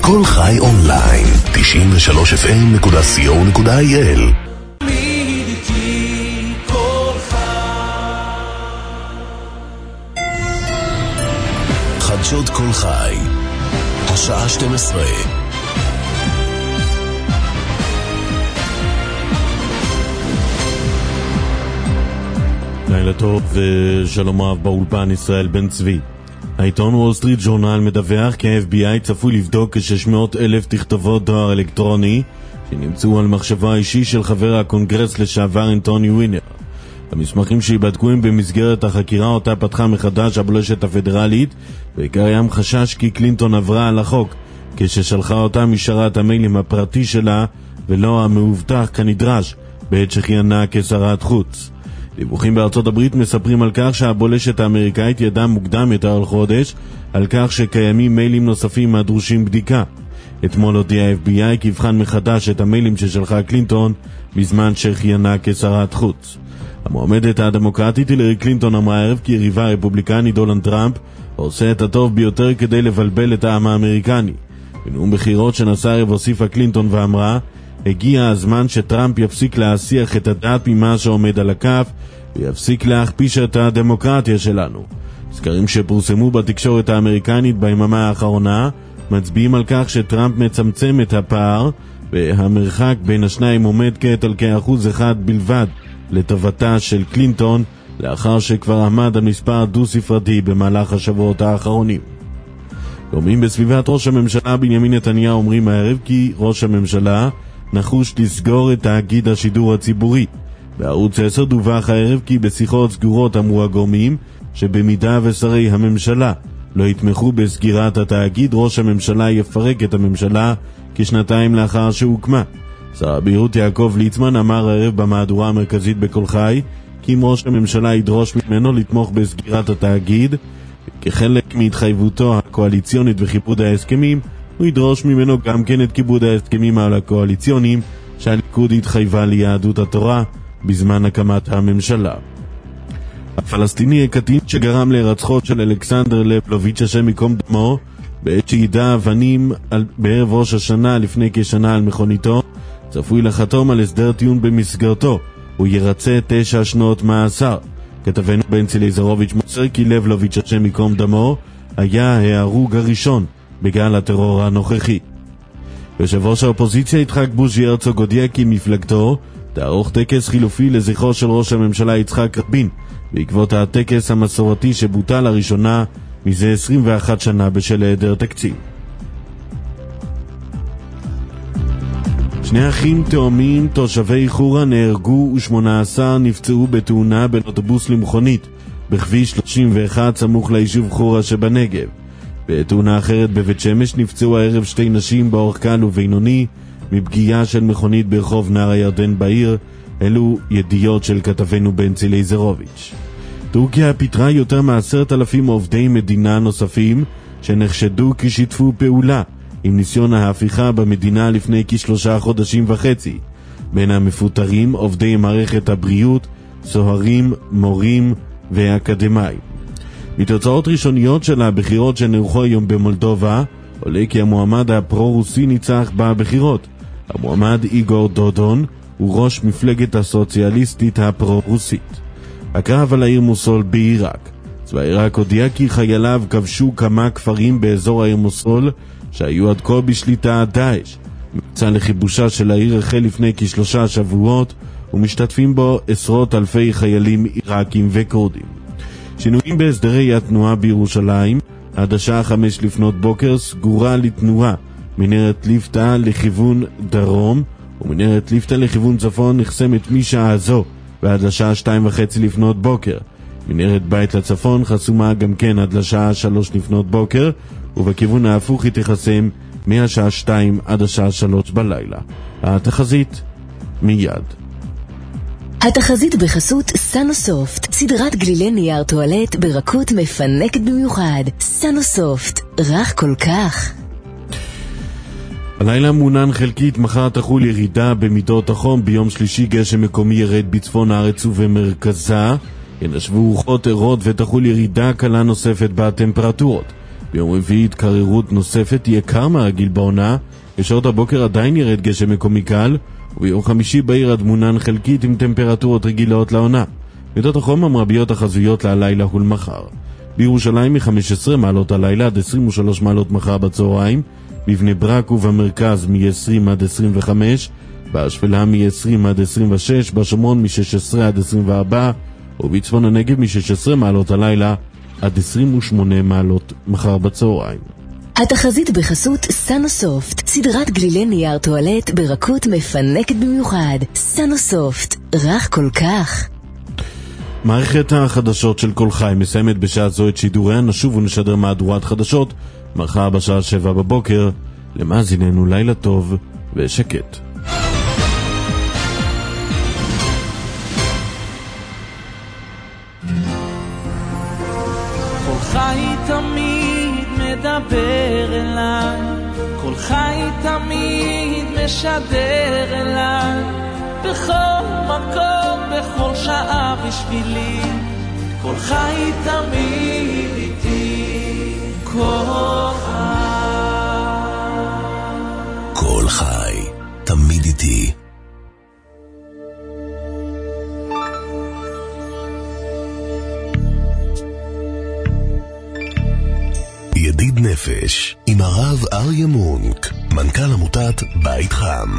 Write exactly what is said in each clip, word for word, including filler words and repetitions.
כל חי אונליין, תשעים ושלוש אף אם נקודה סי או נקודה איי אל. חדשות כל חי, השעה שתים עשרה. לילה טוב ושלום רב באולפן, ישראל בן צבי. העיתון וול סטריט ג'ורנל מדווח כי ה-אף בי איי צפוי לבדוק כ-שש מאות אלף תכתובות דואר אלקטרוני שנמצאו על מחשבו האישי של חבר הקונגרס לשעבר אנטוני ווינר. המסמכים שיבדקו הם במסגרת החקירה אותה פתחה מחדש הבולשת הפדרלית, וקיים חשש כי קלינטון עברה על החוק כששלחה אותה משרת המיילים הפרטי שלה ולא המאובטח כנדרש בעת שכיהנה כשרת חוץ. דיווחים בארצות הברית מספרים על כך שהבולשת האמריקאית ידעה מוקדם יותר על חודש על כך שקיימים מיילים נוספים הדרושים בדיקה. אתמול הודיע ה-אף בי איי כי יבחן מחדש את המיילים ששלחה קלינטון בזמן שכיהנה כשרת חוץ. המועמדת הדמוקרטית הילרי קלינטון אמרה הערב כי יריבה הרפובליקני דונלד טראמפ עושה את הטוב ביותר כדי לבלבל את העם האמריקני. בנאום בחירות שנשא הערב הוסיפה קלינטון ואמרה, הגיע הזמן שטראמפ יפסיק להסיח את הדעת ממה שעומד על הכף ויפסיק להכפיש את הדמוקרטיה שלנו. סקרים שפורסמו בתקשורת האמריקנית ביממה האחרונה מצביעים על כך שטראמפ מצמצם את הפער והמרחק בין השניים עומד כעת על כאחוז אחד בלבד לטובתה של קלינטון, לאחר שכבר עמד על מספר דו ספרתי במהלך השבועות האחרונים. גורמים בסביבת ראש הממשלה בנימין נתניהו אומרים הערב כי ראש הממשלה נחוש לסגור את תאגיד השידור הציבורי. בערוץ עשר דווח הערב כי בשיחות סגורות אמרו הגורמים שבמידה ושרי הממשלה לא יתמכו בסגירת התאגיד, ראש הממשלה יפרק את הממשלה כשנתיים לאחר שהוקמה. שר הבריאות יעקב ליצמן אמר הערב במהדורה המרכזית בכל חי כי אם ראש הממשלה ידרוש ממנו לתמוך בסגירת התאגיד כחלק מהתחייבותו הקואליציונית וכיבוד ההסכמים, הוא ידרוש ממנו גם כן את כיבוד ההסכמים על הקואליציונים שהליכוד התחייבה ליהדות התורה בזמן הקמת הממשלה. הפלסטיני הקטין שגרם להירצחו של אלכסנדר לפלוביץ' השם ייקום דמו בעת שידע אבנים בערב ראש השנה לפני כשנה על מכוניתו, צפוי לחתום על הסדר טיעון במסגרתו. הוא ירצה תשע שנות מאסר. כתבנו בנצי ליזרוביץ' מוסר כי לבלוביץ' השם ייקום דמו היה ההרוג הראשון בגל הטרור הנוכחי. יושב ראש האופוזיציה יצחק בוז'י הרצוג הודיע כי מפלגתו תערוך טקס חילופי לזכרו של ראש הממשלה יצחק רבין בעקבות הטקס המסורתי שבוטל לראשונה מזה עשרים ואחת שנה בשל היעדר תקציב. שני אחים תאומים תושבי חורה נהרגו ושמונה עשר נפצעו בתאונה בין אוטובוס למכונית בכביש שלושים ואחת סמוך ליישוב חורה שבנגב. בתאונה אחרת בבית שמש נפצעו הערב שתי נשים באורח קל ובינוני מפגיעה של מכונית ברחוב נהר הירדן בעיר. אלו ידיעות של כתבנו בנצי ליזרוביץ'. טורקיה פיטרה יותר מעשרת אלפים עובדי מדינה נוספים שנחשדו כי שיתפו פעולה עם ניסיון ההפיכה במדינה לפני כשלושה חודשים וחצי. בין המפוטרים עובדי מערכת הבריאות, סוהרים, מורים ואקדמאים. מתוצאות ראשוניות של הבחירות שנערכו היום במולדובה עולה כי המועמד הפרו-רוסי ניצח בבחירות. המועמד איגור דודון הוא ראש מפלגת הסוציאליסטית הפרו-רוסית. הקרב על העיר מוסול בעיראק. צבא עיראק הודיע כי חייליו כבשו כמה כפרים באזור העיר מוסול שהיו עד כה בשליטה דאעש. מבצע לכיבושה של העיר החל לפני כשלושה שבועות ומשתתפים בו עשרות אלפי חיילים עיראקים וקורדים. שינויים בהסדרי התנועה בירושלים. עד השעה חמש לפנות בוקר סגורה לתנועה מנהרת ליפתא לכיוון דרום ומנהרת ליפתא לכיוון צפון נחסמת משעה זו ועד לשעה שתיים וחצי לפנות בוקר. מנהרת בית לצפון חסומה גם כן עד לשעה שלוש לפנות בוקר, ובכיוון ההפוך היא תחסם מהשעה שתיים עד השעה שלוש בלילה. התחזית מיד. התחזית בחסות סנוסופט, סדרת גלילי נייר טואלט ברכות מפנקת במיוחד. סנוסופט, רך כל כך. הלילה מעונן חלקית, מחר תחול ירידה במידות החום, ביום שלישי גשם מקומי ירד בצפון הארץ ובמרכזה, ינשבו רוחות ערות ותחול ירידה קלה נוספת בטמפרטורות. ביום רביעי התקררות נוספת תהיה קר מהרגיל בעונה, בשעות הבוקר עדיין ירד גשם מקומי קל, וביום חמישי בעיר הדמונן חלקית עם טמפרטורות רגילות לעונה. מידות החום המרביות החזויות להלילה ולמחר. בירושלים מ-חמש עשרה מעלות הלילה עד עשרים ושלוש מעלות מחר בצהריים, בבני ברק ובמרכז מ-עשרים עד עשרים וחמש, בשפלה מ-עשרים עד עשרים ושש, בשומרון מ-שש עשרה עד עשרים וארבע, ובצפון הנגב מ-שש עשרה מעלות הלילה עד עשרים ושמונה מעלות מחר בצהריים. התחזית בחסות סנוסופט, סדרת גלילי נייר טואלט ברכות מפנקת במיוחד. סנוסופט, רך כל כך. מערכת החדשות של כל חי מסיימת בשעה זו את שידוריה. נשוב ונשדר מהדורת חדשות מחר בשעה שבע בבוקר. למאזיננו לילה טוב ושקט. כל חי תמיד מדבר אליי, כל חי תמיד משדר אליי, בכל מקום, בכל שעה בשבילי, כל חי תמיד איתי, כל חי. כל חי תמיד איתי. ידיד נפש עם הרב אריה מונק, מנכ"ל עמותת בית חם.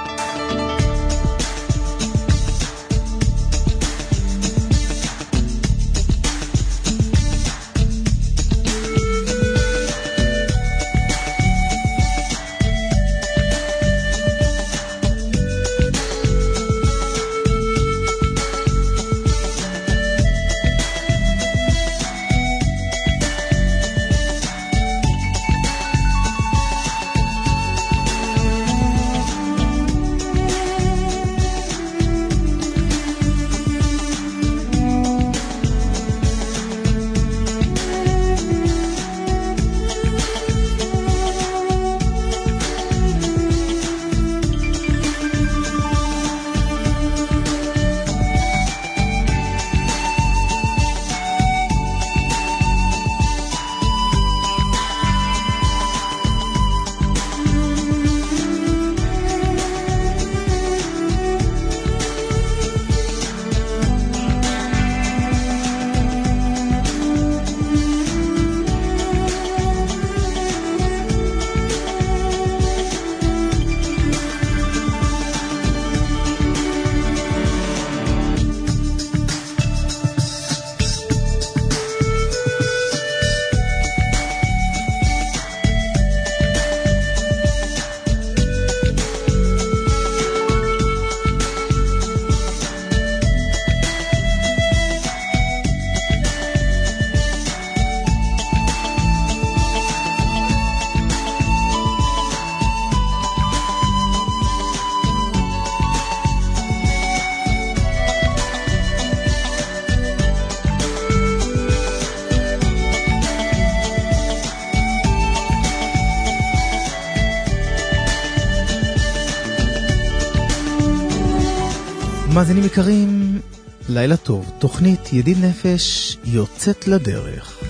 מאזינים יקרים, לילה טוב. תוכנית ידיד נפש יוצאת לדרך.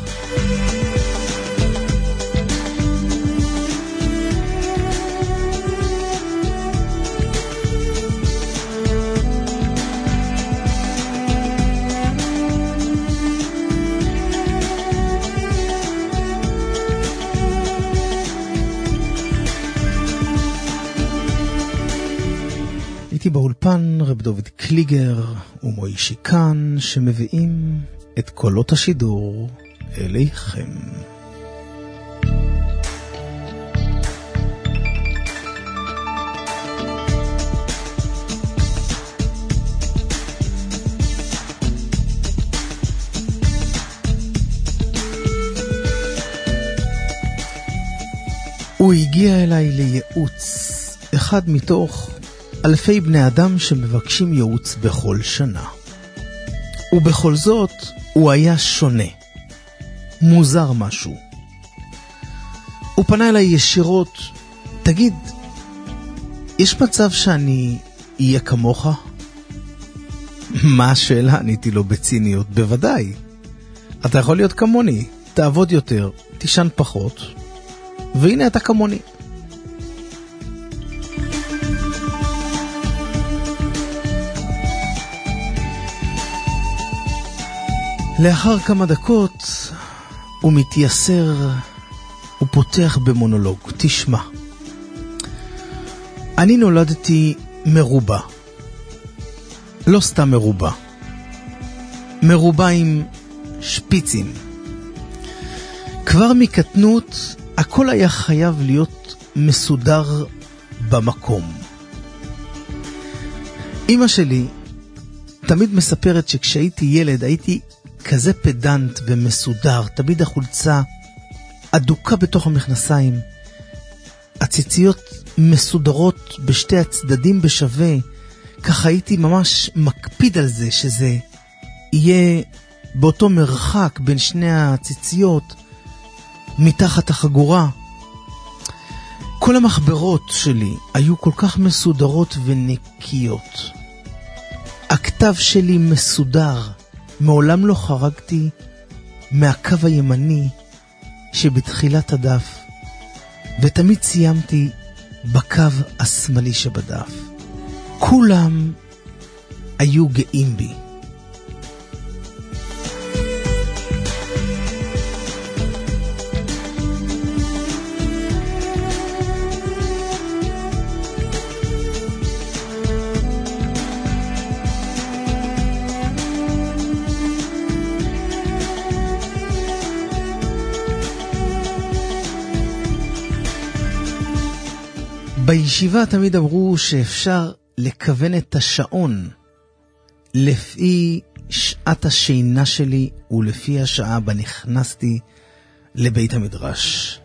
איתי באולפן רב דוד קליגר ומוישי כאן שמביאים את קולות השידור אליכם. הוא הגיע אליי לייעוץ, אחד מתוך אלפי בני אדם שמבקשים ייעוץ בכל שנה. ובכל זאת הוא היה שונה. מוזר משהו. הוא פנה אליי ישירות, תגיד, יש מצב שאני אהיה כמוך? מה השאלה? עניתי לו בציניות, בוודאי. אתה יכול להיות כמוני, תעבוד יותר, תישן פחות, והנה אתה כמוני. לאחר כמה דקות הוא מתייסר, הוא פותח במונולוג. תשמע, אני נולדתי מרובה, לא סתם מרובה, מרובה עם שפיצים. כבר מקטנות הכל היה חייב להיות מסודר במקום. אמא שלי תמיד מספרת שכשהייתי ילד הייתי כזה פדנט ומסודר, תמיד החולצה אדוקה בתוך המכנסיים, הציציות מסודרות בשתי הצדדים בשווה, ככה הייתי ממש מקפיד על זה שזה יהיה באותו מרחק בין שני הציציות מתחת החגורה. כל המחברות שלי היו כל כך מסודרות ונקיות. הכתב שלי מסודר, מעולם לא חרגתי מהקו הימני שבתחילת הדף, ותמיד סיימתי בקו השמאלי שבדף. כולם היו גאים בי. בישיבה תמיד אמרו שאפשר לכוון את השעון לפי שעת השינה שלי ולפי השעה בה נכנסתי לבית המדרש.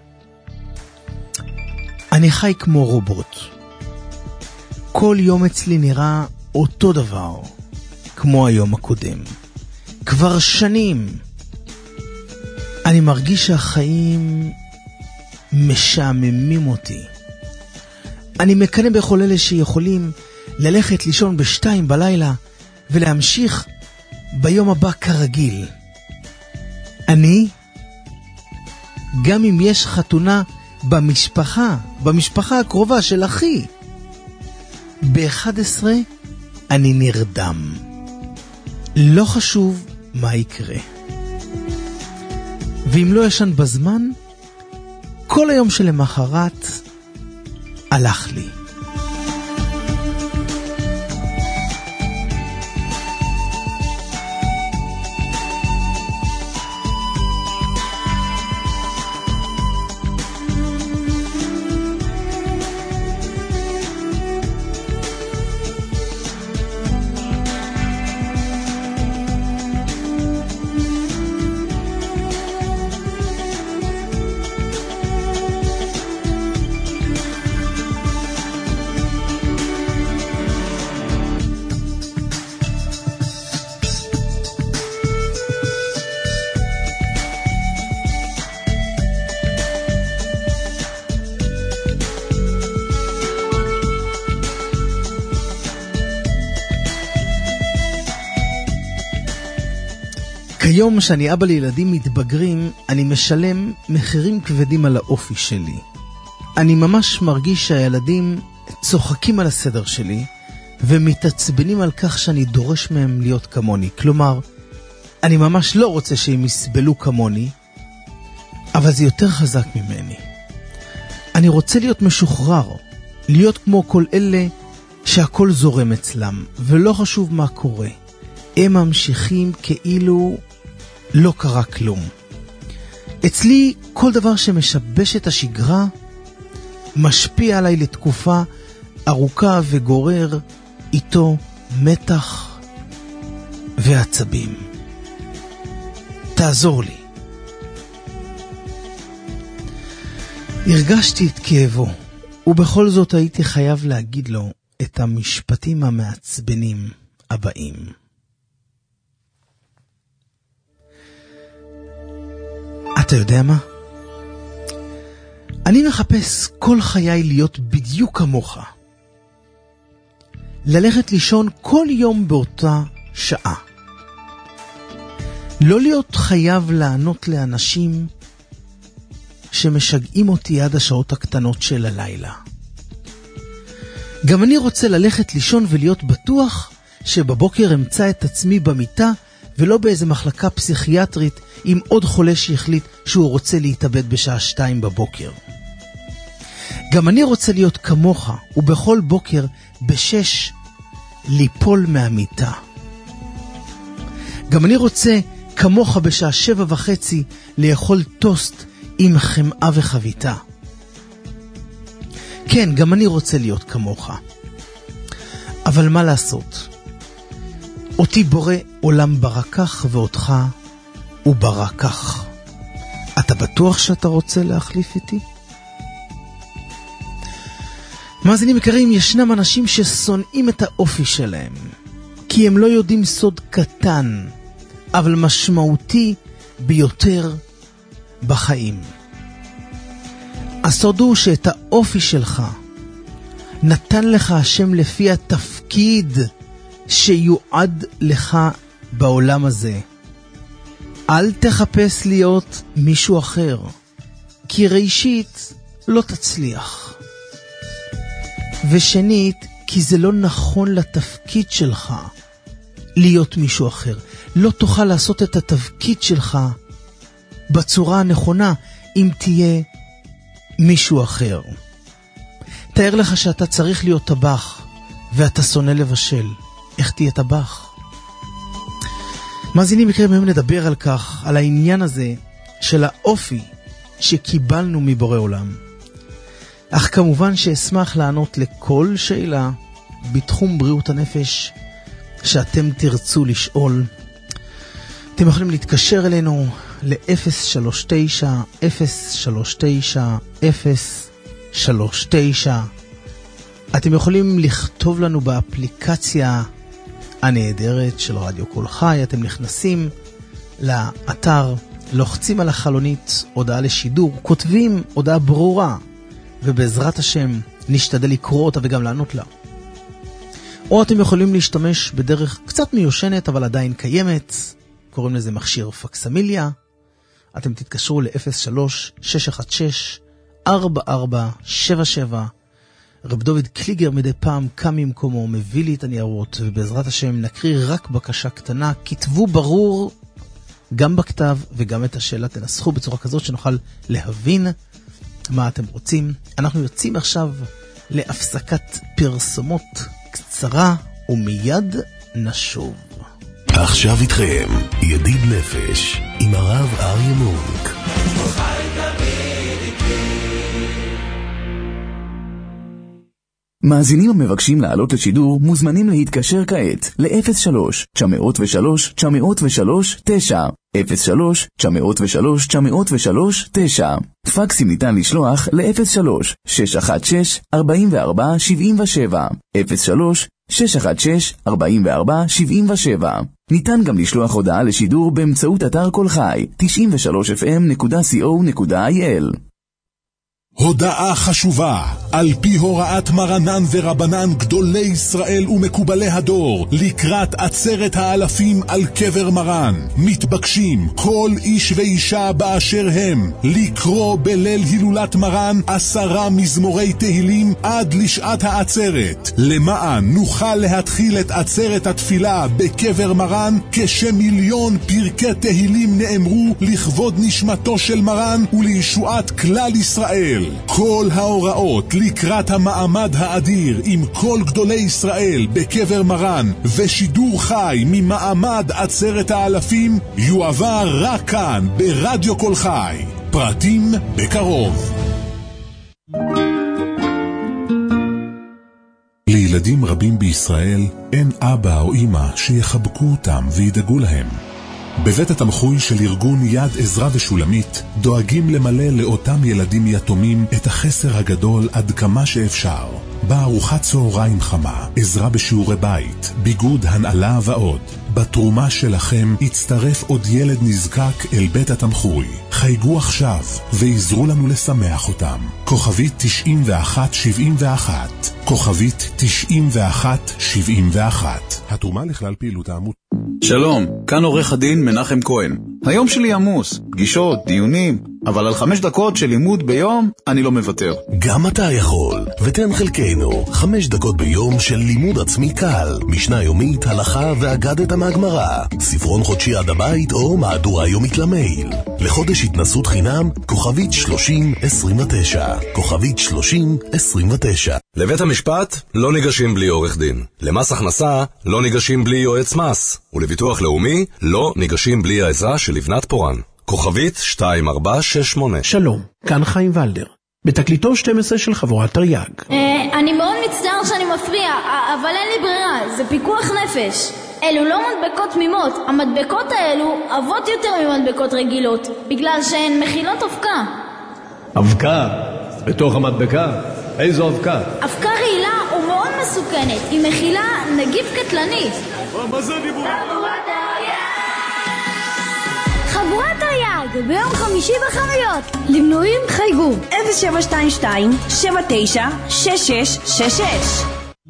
אני חי כמו רובוט. כל יום אצלי נראה אותו דבר כמו היום הקודם. כבר שנים אני מרגיש שהחיים משעממים אותי. אני מקנא בכל אלה שיכולים ללכת לישון בשתיים בלילה ולהמשיך ביום הבא כרגיל. אני, גם אם יש חתונה במשפחה, במשפחה הקרובה של אחי, ב-אחת עשרה אני נרדם. לא חשוב מה יקרה. ואם לא ישן בזמן, כל היום שלמחרת הלך לי. כיום שאני אבא לילדים מתבגרים, אני משלם מחירים כבדים על האופי שלי. אני ממש מרגיש שהילדים צוחקים על הסדר שלי, ומתעצבנים על כך שאני דורש מהם להיות כמוני. כלומר, אני ממש לא רוצה שהם יסבלו כמוני, אבל זה יותר חזק ממני. אני רוצה להיות משוחרר, להיות כמו כל אלה שהכל זורם אצלם, ולא חשוב מה קורה. הם ממשיכים כאילו לא קרה כלום. אצלי כל דבר שמשבש את השגרה משפיע עליי לתקופה ארוכה וגורר איתו מתח ועצבים. תעזור לי. הרגשתי את כאבו, ובכל זאת הייתי חייב להגיד לו את המשפטים המעצבנים הבאים. אתה יודע מה? אני מחפש כל חיי להיות בדיוק כמוך. ללכת לישון כל יום באותה שעה. לא להיות חייב לענות לאנשים שמשגעים אותי עד השעות הקטנות של הלילה. גם אני רוצה ללכת לישון ולהיות בטוח שבבוקר אמצא את עצמי במיטה ולא באיזה מחלקה פסיכיאטרית עם עוד חולה שהחליט שהוא רוצה להתאבד בשעה שתיים בבוקר. גם אני רוצה להיות כמוך ובכל בוקר בשש ליפול מהמיטה. גם אני רוצה כמוך בשעה שבע וחצי לאכול טוסט עם חמאה וחביתה. כן, גם אני רוצה להיות כמוך. אבל מה לעשות? אותי בורא עולם ברקח ואותך הוא ברקח. אתה בטוח שאתה רוצה להחליף איתי? מאזינים יקרים, ישנם אנשים ששונאים את האופי שלהם, כי הם לא יודעים סוד קטן, אבל משמעותי ביותר בחיים. הסוד הוא שאת האופי שלך נתן לך השם לפי התפקיד שיועד לך בעולם הזה. אל תחפש להיות מישהו אחר, כי ראשית לא תצליח. ושנית, כי זה לא נכון לתפקיד שלך להיות מישהו אחר. לא תוכל לעשות את התפקיד שלך בצורה הנכונה אם תהיה מישהו אחר. תאר לך שאתה צריך להיות טבח ואתה שונא לבשל. איך תהיה טבח? מאזינים יקרים, היום נדבר על כך, על העניין הזה של האופי שקיבלנו מבורא עולם. אך כמובן שאשמח לענות לכל שאלה בתחום בריאות הנפש שאתם תרצו לשאול. אתם יכולים להתקשר אלינו ל-אפס שלוש תשע אפס שלוש תשע אפס שלוש תשע. אתם יכולים לכתוב לנו באפליקציה הנהדרת של רדיו קול חי. אתם נכנסים לאתר, לוחצים על החלונית הודעה לשידור, כותבים הודעה ברורה, ובעזרת השם נשתדל לקרוא אותה וגם לענות לה. או אתם יכולים להשתמש בדרך קצת מיושנת אבל עדיין קיימת, קוראים לזה מכשיר פקסמיליה. אתם תתקשרו ל-אפס שלוש שש אחת שש ארבע ארבע שבע שבע. רב דוד קליגר מדי פעם קם ממקומו, מביא לי את הניירות, ובעזרת השם נקריא רק בקשה קטנה. כתבו ברור גם בכתב וגם את השאלה תנסחו בצורה כזאת שנוכל להבין מה אתם רוצים. אנחנו יוצאים עכשיו להפסקת פרסומות קצרה ומיד נשוב. עכשיו איתכם ידיד נפש עם הרב אריה מונק. מאזינים המבקשים לעלות לשידור מוזמנים להתקשר כעת ל-אפס שלוש תשע אפס שלוש תשע אפס שלוש תשע אפס שלוש תשע אפס שלוש תשע אפס שלוש תשע. פקסים ניתן לשלוח ל-אפס שלוש שש אחת שש ארבע ארבע שבע שבע אפס שלוש שש אחת שש ארבע ארבע שבע שבע. ניתן גם לשלוח הודעה לשידור באמצעות אתר קול חי תשעים ושלוש אף אם נקודה קו נקודה איי אל. הודעה חשובה, על פי הוראת מרנן ורבנן גדולי ישראל ומקובלי הדור, לקראת עצרת האלפים על קבר מרן, מתבקשים כל איש ואישה באשר הם, לקרוא בליל הילולת מרן עשרה מזמורי תהילים עד לשעת העצרת, למען נוכל להתחיל את עצרת התפילה בקבר מרן, כשמיליון פרקי תהילים נאמרו לכבוד נשמתו של מרן ולישועת כלל ישראל. כל ההוראות לקראת המעמד האדיר עם כל גדולי ישראל בקבר מרן ושידור חי ממעמד עצרת האלפים יועבר רק כאן ברדיו קול חי. פרטים בקרוב. לילדים רבים בישראל אין אבא או אמא שיחבקו אותם וידאגו להם. בבית התמחוי של ארגון יד עזרה ושולמית דואגים למלא לאותם ילדים יתומים את החסר הגדול עד כמה שאפשר. בארוחת צהריים חמה, עזרה בשיעורי בית, ביגוד, הנעלה ועוד. בתרומה שלכם יצטרף עוד ילד נזקק אל בית התמחוי. חייגו עכשיו ועזרו לנו לשמח אותם. כוכבית תשעים ואחת שבעים ואחת, כוכבית תשעים ואחת שבעים ואחת. התרומה לכלל פעילות העמות. שלום, כאן עורך הדין מנחם כהן. היום שלי עמוס, פגישות, דיונים, אבל על חמש דקות של לימוד ביום אני לא מוותר. גם אתה יכול, ותן חלקנו חמש דקות ביום של לימוד עצמי קל, משנה יומית, הלכה ואגדת מהגמרא, ספרון חודשי עד הבית או מהדורה יומית למייל. לחודש התנסות חינם, כוכבית שלושים עשרים ותשע, כוכבית שלושים עשרים ותשע. לבית המשפט לא ניגשים בלי עורך דין. למס הכנסה לא ניגשים בלי יועץ מס. ולביטוח לאומי לא ניגשים בלי העזרה של לבנת פורן. כוכבית שתיים ארבע שש שמונה. שלום, כאן חיים ולדר. בתקליטו שתים עשרה של חבורת תרי"ג. אני מאוד מצטער שאני מפריע, אבל אין לי ברירה, זה פיקוח נפש. אלו לא מדבקות תמימות, המדבקות האלו אבות יותר ממדבקות רגילות, בגלל שהן מכילות אבקה. אבקה? בתוך המדבקה? איזו אבקה? אבקה רעילה ומאוד מסוכנת, היא מכילה נגיף קטלני. מה זה דיבור? חבורת תרי"ג, ביום חמישי בחנויות. למנויים חייגו אפס שבע שתיים שתיים שבע תשע שש שש שש שש.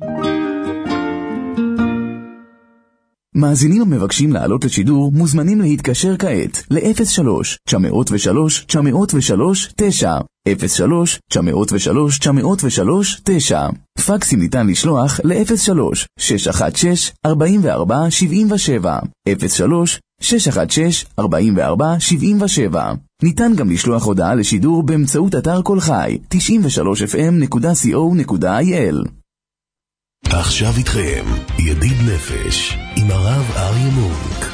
מאזינים המבקשים לעלות לשידור מוזמנים להתקשר כעת ל-אפס שלוש תשע אפס שלוש תשע אפס שלוש תשע אפס שלוש תשע אפס שלוש תשע אפס שלוש תשע. פקסים ניתן לשלוח ל-אפס שלוש שש אחת שש ארבע ארבע שבע שבע אפס שלוש שש אחת שש ארבע ארבע שבע שבע. ניתן גם לשלוח הודעה לשידור באמצעות אתר כל חי תשעים ושלוש אף אם נקודה קו נקודה איי אל. עכשיו איתכם ידיד נפש עם הרב אריה מונק.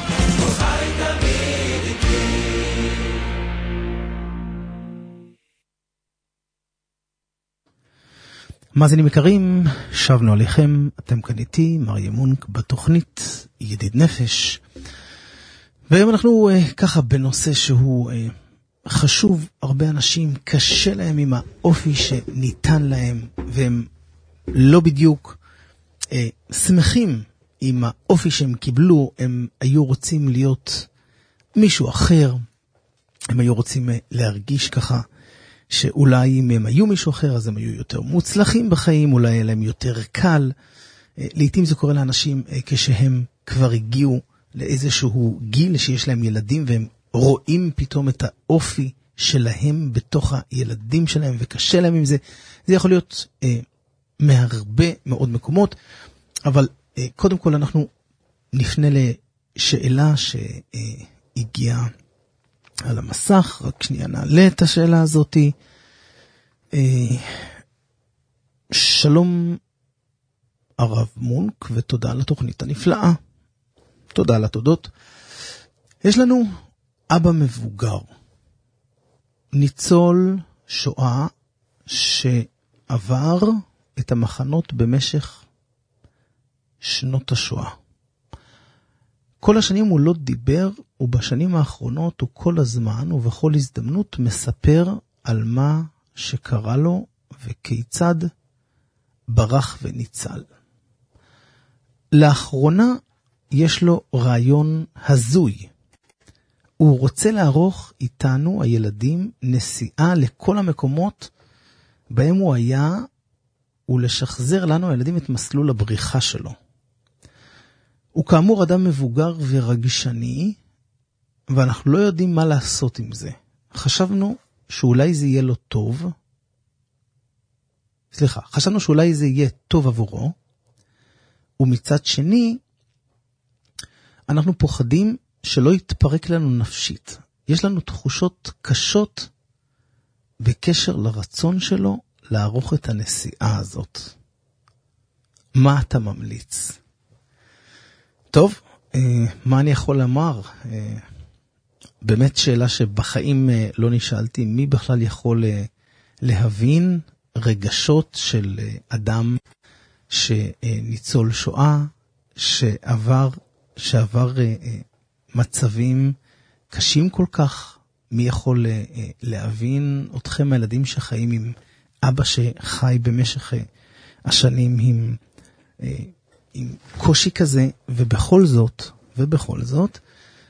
מאזינים יקרים, שבנו עליכם, אתם כאן איתי, אריה מונק, בתוכנית ידיד נפש. והיום אנחנו uh, ככה בנושא שהוא uh, חשוב. הרבה אנשים קשה להם עם האופי שניתן להם, והם לא בדיוק uh, שמחים עם האופי שהם קיבלו. הם היו רוצים להיות מישהו אחר, הם היו רוצים uh, להרגיש ככה שאולי אם הם היו מישהו אחר אז הם היו יותר מוצלחים בחיים, אולי היה להם יותר קל. uh, לעתים זה קורה לאנשים uh, כשהם כבר הגיעו לאיזשהו גיל שיש להם ילדים, והם רואים פתאום את האופי שלהם בתוך הילדים שלהם, וקשה להם עם זה. זה יכול להיות אה, מהרבה מאוד מקומות, אבל אה, קודם כל אנחנו נפנה לשאלה שהגיעה על המסך. רק שנייה נעלה את השאלה הזאת. אה, שלום הרב מונק, ותודה על התוכנית הנפלאה. תודה על התודות. יש לנו אבא מבוגר, ניצול שואה שעבר את המחנות במשך שנות השואה. כל השנים הוא לא דיבר, ובשנים האחרונות הוא כל הזמן ובכל הזדמנות מספר על מה שקרה לו וכיצד ברח וניצל. לאחרונה יש לו רעיון הזוי. הוא רוצה לערוך איתנו, הילדים, נסיעה לכל המקומות בהם הוא היה, ולשחזר לנו, הילדים, את מסלול הבריחה שלו. הוא כאמור אדם מבוגר ורגישני, ואנחנו לא יודעים מה לעשות עם זה. חשבנו שאולי זה יהיה לו טוב, סליחה, חשבנו שאולי זה יהיה טוב עבורו, ומצד שני, אנחנו פוחדים שלא יתפרק לנו נפשית. יש לנו תחושות קשות בקשר לרצון שלו לערוך את הנסיעה הזאת. מה אתה ממליץ? טוב, מה אני יכול לומר? באמת שאלה שבחיים לא נשאלתי. מי בכלל יכול להבין רגשות של אדם שניצול שואה, שעבר שעבר מצבים קשים כל כך? מי יכול להבין אתכם, הילדים שחיים עם אבא שחי במשך השנים עם, עם קושי כזה, ובכל זאת, ובכל זאת,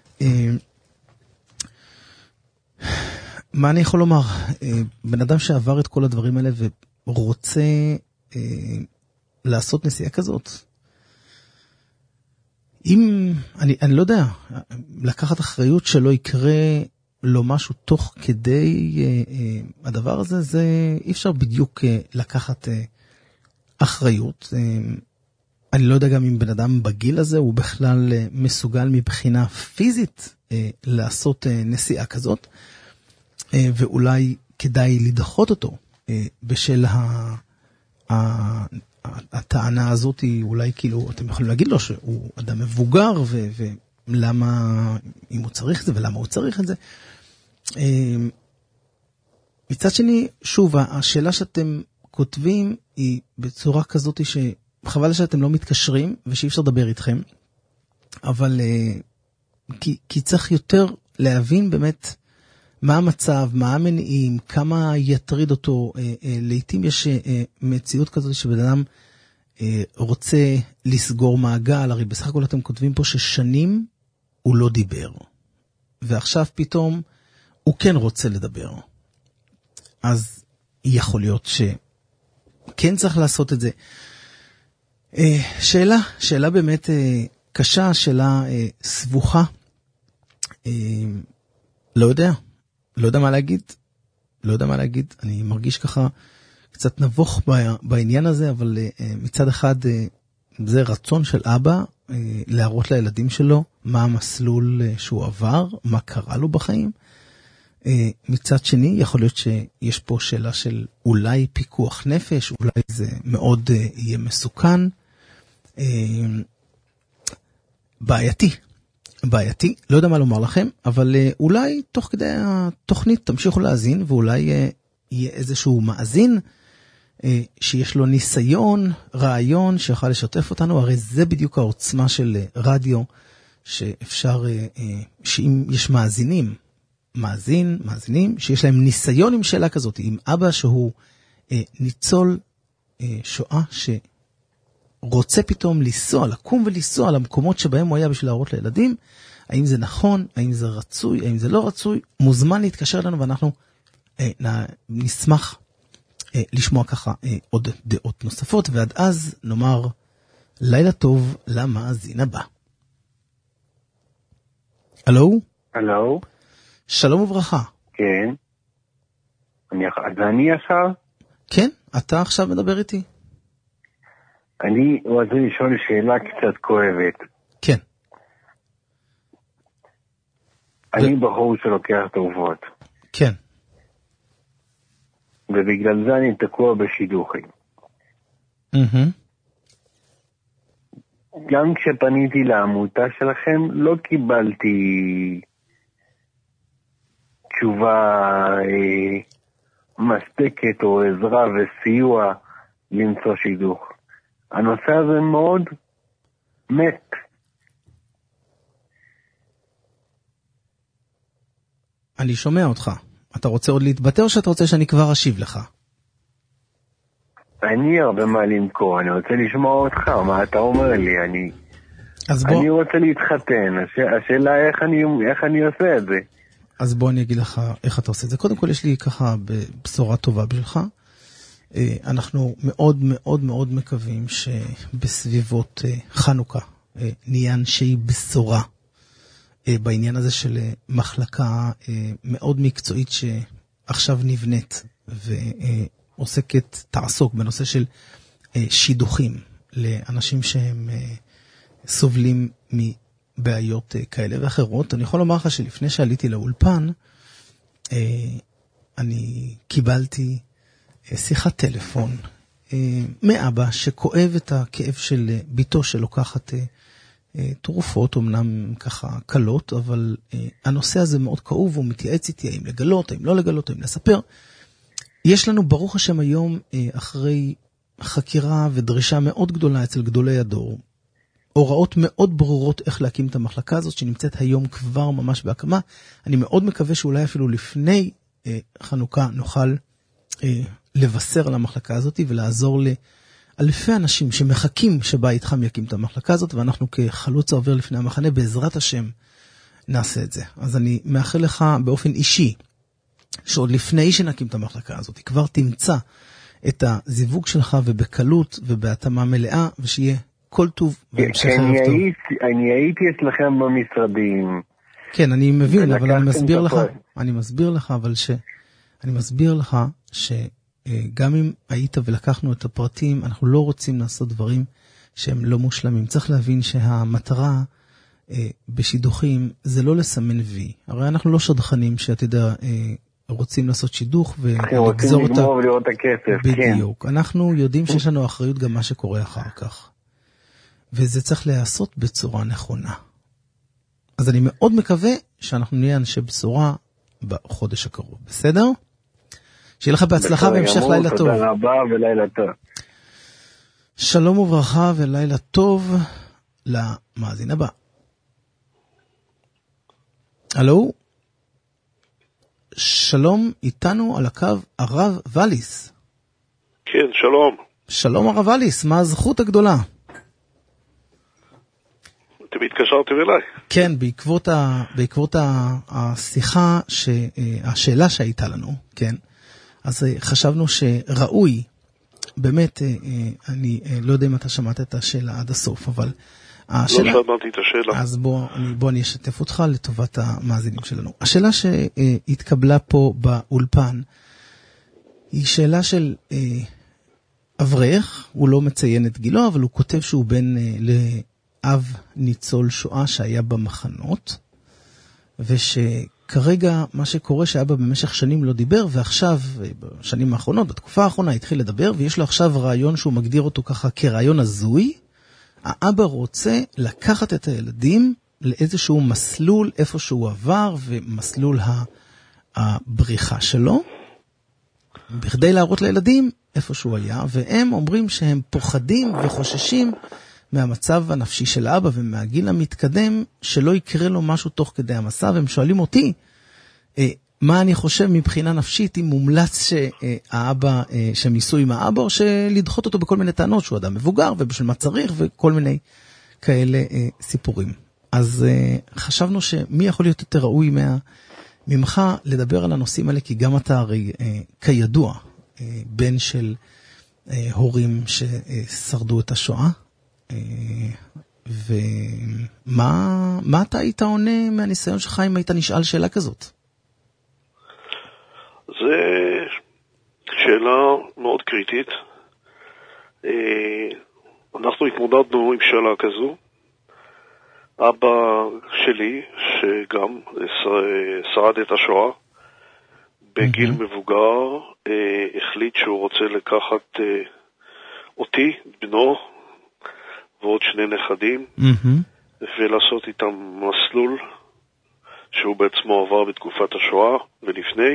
מה אני יכול לומר? בן אדם שעבר את כל הדברים האלה ורוצה לעשות נסיעה כזאת, אם, אני, אני לא יודע, לקחת אחריות שלא יקרה לו משהו תוך כדי אה, אה, הדבר הזה, זה אי אפשר בדיוק אה, לקחת אה, אחריות. אה, אני לא יודע גם אם בן אדם בגיל הזה הוא בכלל אה, מסוגל מבחינה פיזית אה, לעשות אה, נסיעה כזאת, אה, ואולי כדאי לדחות אותו אה, בשל ה... ה הטענה הזאת היא אולי כאילו, אתם יכולים להגיד לו שהוא אדם מבוגר, ו- ולמה, אם הוא צריך את זה, ולמה הוא צריך את זה. מצד שני, שוב, השאלה שאתם כותבים היא בצורה כזאת שחבל שאתם לא מתקשרים, ושאי אפשר לדבר איתכם, אבל כי, כי צריך יותר להבין באמת מה המצב, מה המניעים, כמה יטריד אותו. לעתים יש מציאות כזאת שבן אדם רוצה לסגור מעגל, הרי בסך הכל אתם כותבים פה ששנים הוא לא דיבר, ועכשיו פתאום הוא כן רוצה לדבר. אז יכול להיות שכן צריך לעשות את זה. שאלה, שאלה באמת קשה, שאלה סבוכה. לא יודע. לא יודע מה להגיד, לא יודע מה להגיד, אני מרגיש ככה קצת נבוך בעניין הזה, אבל מצד אחד זה רצון של אבא להראות לילדים שלו מה המסלול שהוא עבר, מה קרה לו בחיים. מצד שני, יכול להיות שיש פה שאלה של אולי פיקוח נפש, אולי זה מאוד יהיה מסוכן, בעייתי. בעייתי, לא יודע מה לומר לכם, אבל uh, אולי תוך כדי התוכנית תמשיכו להאזין, ואולי uh, יהיה איזשהו מאזין uh, שיש לו ניסיון, רעיון, שיוכל לשתף אותנו. הרי זה בדיוק העוצמה של uh, רדיו, שאפשר, uh, uh, שאם יש מאזינים, מאזין, מאזינים, שיש להם ניסיון עם שאלה כזאת, עם אבא שהוא uh, ניצול uh, שואה ש... רוצה פתאום לנסוע, לקום ולנסוע למקומות שבהם הוא היה בשביל להראות לילדים, האם זה נכון, האם זה רצוי, האם זה לא רצוי, מוזמן להתקשר אלינו, ואנחנו אה, נשמח אה, לשמוע ככה אה, עוד דעות נוספות, ועד אז נאמר לילה טוב למאזין הבא. הלו? הלו? שלום וברכה. כן. אני, זה אני עכשיו? כן, אתה עכשיו מדבר איתי. אני רוצה לשאול שאלה קצת כואבת. כן. אני בחור שלוקח תרופות. כן. ובגלל זה אני תקוע בשידוכים. Mm-hmm. גם כשפניתי לעמותה שלכם, לא קיבלתי תשובה אה, מספקת או עזרה וסיוע למצוא שידוך. הנושא הזה מאוד מת. אני שומע אותך. אתה רוצה עוד להתבטא או שאתה רוצה שאני כבר אשיב לך? אני הרבה מה למכור, אני רוצה לשמוע אותך, מה אתה אומר לי, אני... אז בוא... אני רוצה להתחתן, הש... השאלה איך אני, איך אני עושה את זה. אז בוא אני אגיד לך איך אתה עושה את זה. קודם כל יש לי ככה בשורה טובה בשבילך. אנחנו מאוד מאוד מאוד מקווים שבסביבות חנוכה נהיה אנשי בשורה בעניין הזה של מחלקה מאוד מקצועית שעכשיו נבנית ועוסקת, תעסוק בנושא של שידוכים לאנשים שהם סובלים מבעיות כאלה ואחרות. אני יכול לומר לך שלפני שעליתי לאולפן, אני קיבלתי שיחת טלפון מאבא שכואב את הכאב של ביתו שלוקחת תרופות, אמנם ככה קלות, אבל הנושא הזה מאוד כאוב, הוא מתייעץ איתי האם לגלות, האם לא לגלות, האם לספר. יש לנו ברוך השם היום, אחרי חקירה ודרישה מאוד גדולה אצל גדולי הדור, הוראות מאוד ברורות איך להקים את המחלקה הזאת, שנמצאת היום כבר ממש בהקמה. אני מאוד מקווה שאולי אפילו לפני חנוכה נוכל לבשר על המחלקה הזאת ולעזור לאלפי אנשים שמחכים שבית חם יקים את המחלקה הזאת, ואנחנו כחלוץ העובר לפני המחנה בעזרת השם נעשה את זה. אז אני מאחל לך באופן אישי שעוד לפני שנקים את המחלקה הזאת כבר תמצא את הזיווג שלך ובקלות ובהתאמה מלאה, ושיהיה כל טוב והמשך כן, ערב טוב. אני הייתי אצלכם במשרדים. כן, אני מבין, אבל אני מסביר לך, אני מסביר לך, אבל ש... אני מסביר לך שגם אם היית ולקחנו את הפרטים, אנחנו לא רוצים לעשות דברים שהם לא מושלמים. צריך להבין שהמטרה בשידוכים זה לא לסמן וי. הרי אנחנו לא שדכנים שאתה יודע, רוצים לעשות שידוך ולגזור אותה. ולראות את הכסף, בדיוק. כן. אנחנו יודעים שיש לנו אחריות גם מה שקורה אחר כך. וזה צריך להיעשות בצורה נכונה. אז אני מאוד מקווה שאנחנו נהיה אנשי בשורה בחודש הקרוב. בסדר? שיהיה לך בהצלחה והמשך לילה טוב. תודה רבה ולילה טוב. שלום וברכה ולילה טוב למאזין הבא. הלו? שלום, איתנו על הקו הרב וליס. כן, שלום. שלום הרב וליס, מה הזכות הגדולה? אתם התקשרתם אליי. כן, בעקבות, ה, בעקבות ה, השיחה, ש, השאלה שהייתה לנו, כן, אז חשבנו שראוי, באמת, אני לא יודע אם אתה שמעת את השאלה עד הסוף, אבל השאלה... לא שמעתי את השאלה. אז בוא, אני, בוא אני אשתף אותך לטובת המאזינים שלנו. השאלה שהתקבלה פה באולפן, היא שאלה של אברך, הוא לא מציין את גילו, אבל הוא כותב שהוא בן לאב ניצול שואה שהיה במחנות, ושכרגע מה שקורה שאבא במשך שנים לא דיבר, ועכשיו, בשנים האחרונות, בתקופה האחרונה, התחיל לדבר, ויש לו עכשיו רעיון שהוא מגדיר אותו ככה כרעיון הזוי. האבא רוצה לקחת את הילדים לאיזשהו מסלול איפה שהוא עבר, ומסלול הבריחה שלו, בכדי להראות לילדים איפה שהוא היה, והם אומרים שהם פוחדים וחוששים מהמצב הנפשי של האבא ומהגיל המתקדם, שלא יקרה לו משהו תוך כדי המסע, והם שואלים אותי, מה אני חושב מבחינה נפשית, אם מומלץ שהאבא, שהם ייסעו עם האבא, או שלדחות אותו בכל מיני טענות, שהוא אדם מבוגר, ובשביל מה צריך, וכל מיני כאלה סיפורים. אז חשבנו שמי יכול להיות יותר ראוי מה, ממך לדבר על הנושאים האלה, כי גם אתה הרי כידוע, בן של הורים ששרדו את השואה, ומה מה אתה היית עונה מהניסיון שלך אם היית נשאל שאלה כזאת? זה שאלה מאוד קריטית. אנחנו התמודדנו עם שאלה כזו. אבא שלי, שגם שרד את השואה, בגיל מבוגר, החליט שהוא רוצה לקחת אותי, בנו, ועוד שני נכדים, ולעשות איתם מסלול שהוא בעצמו עבר בתקופת השואה ולפני,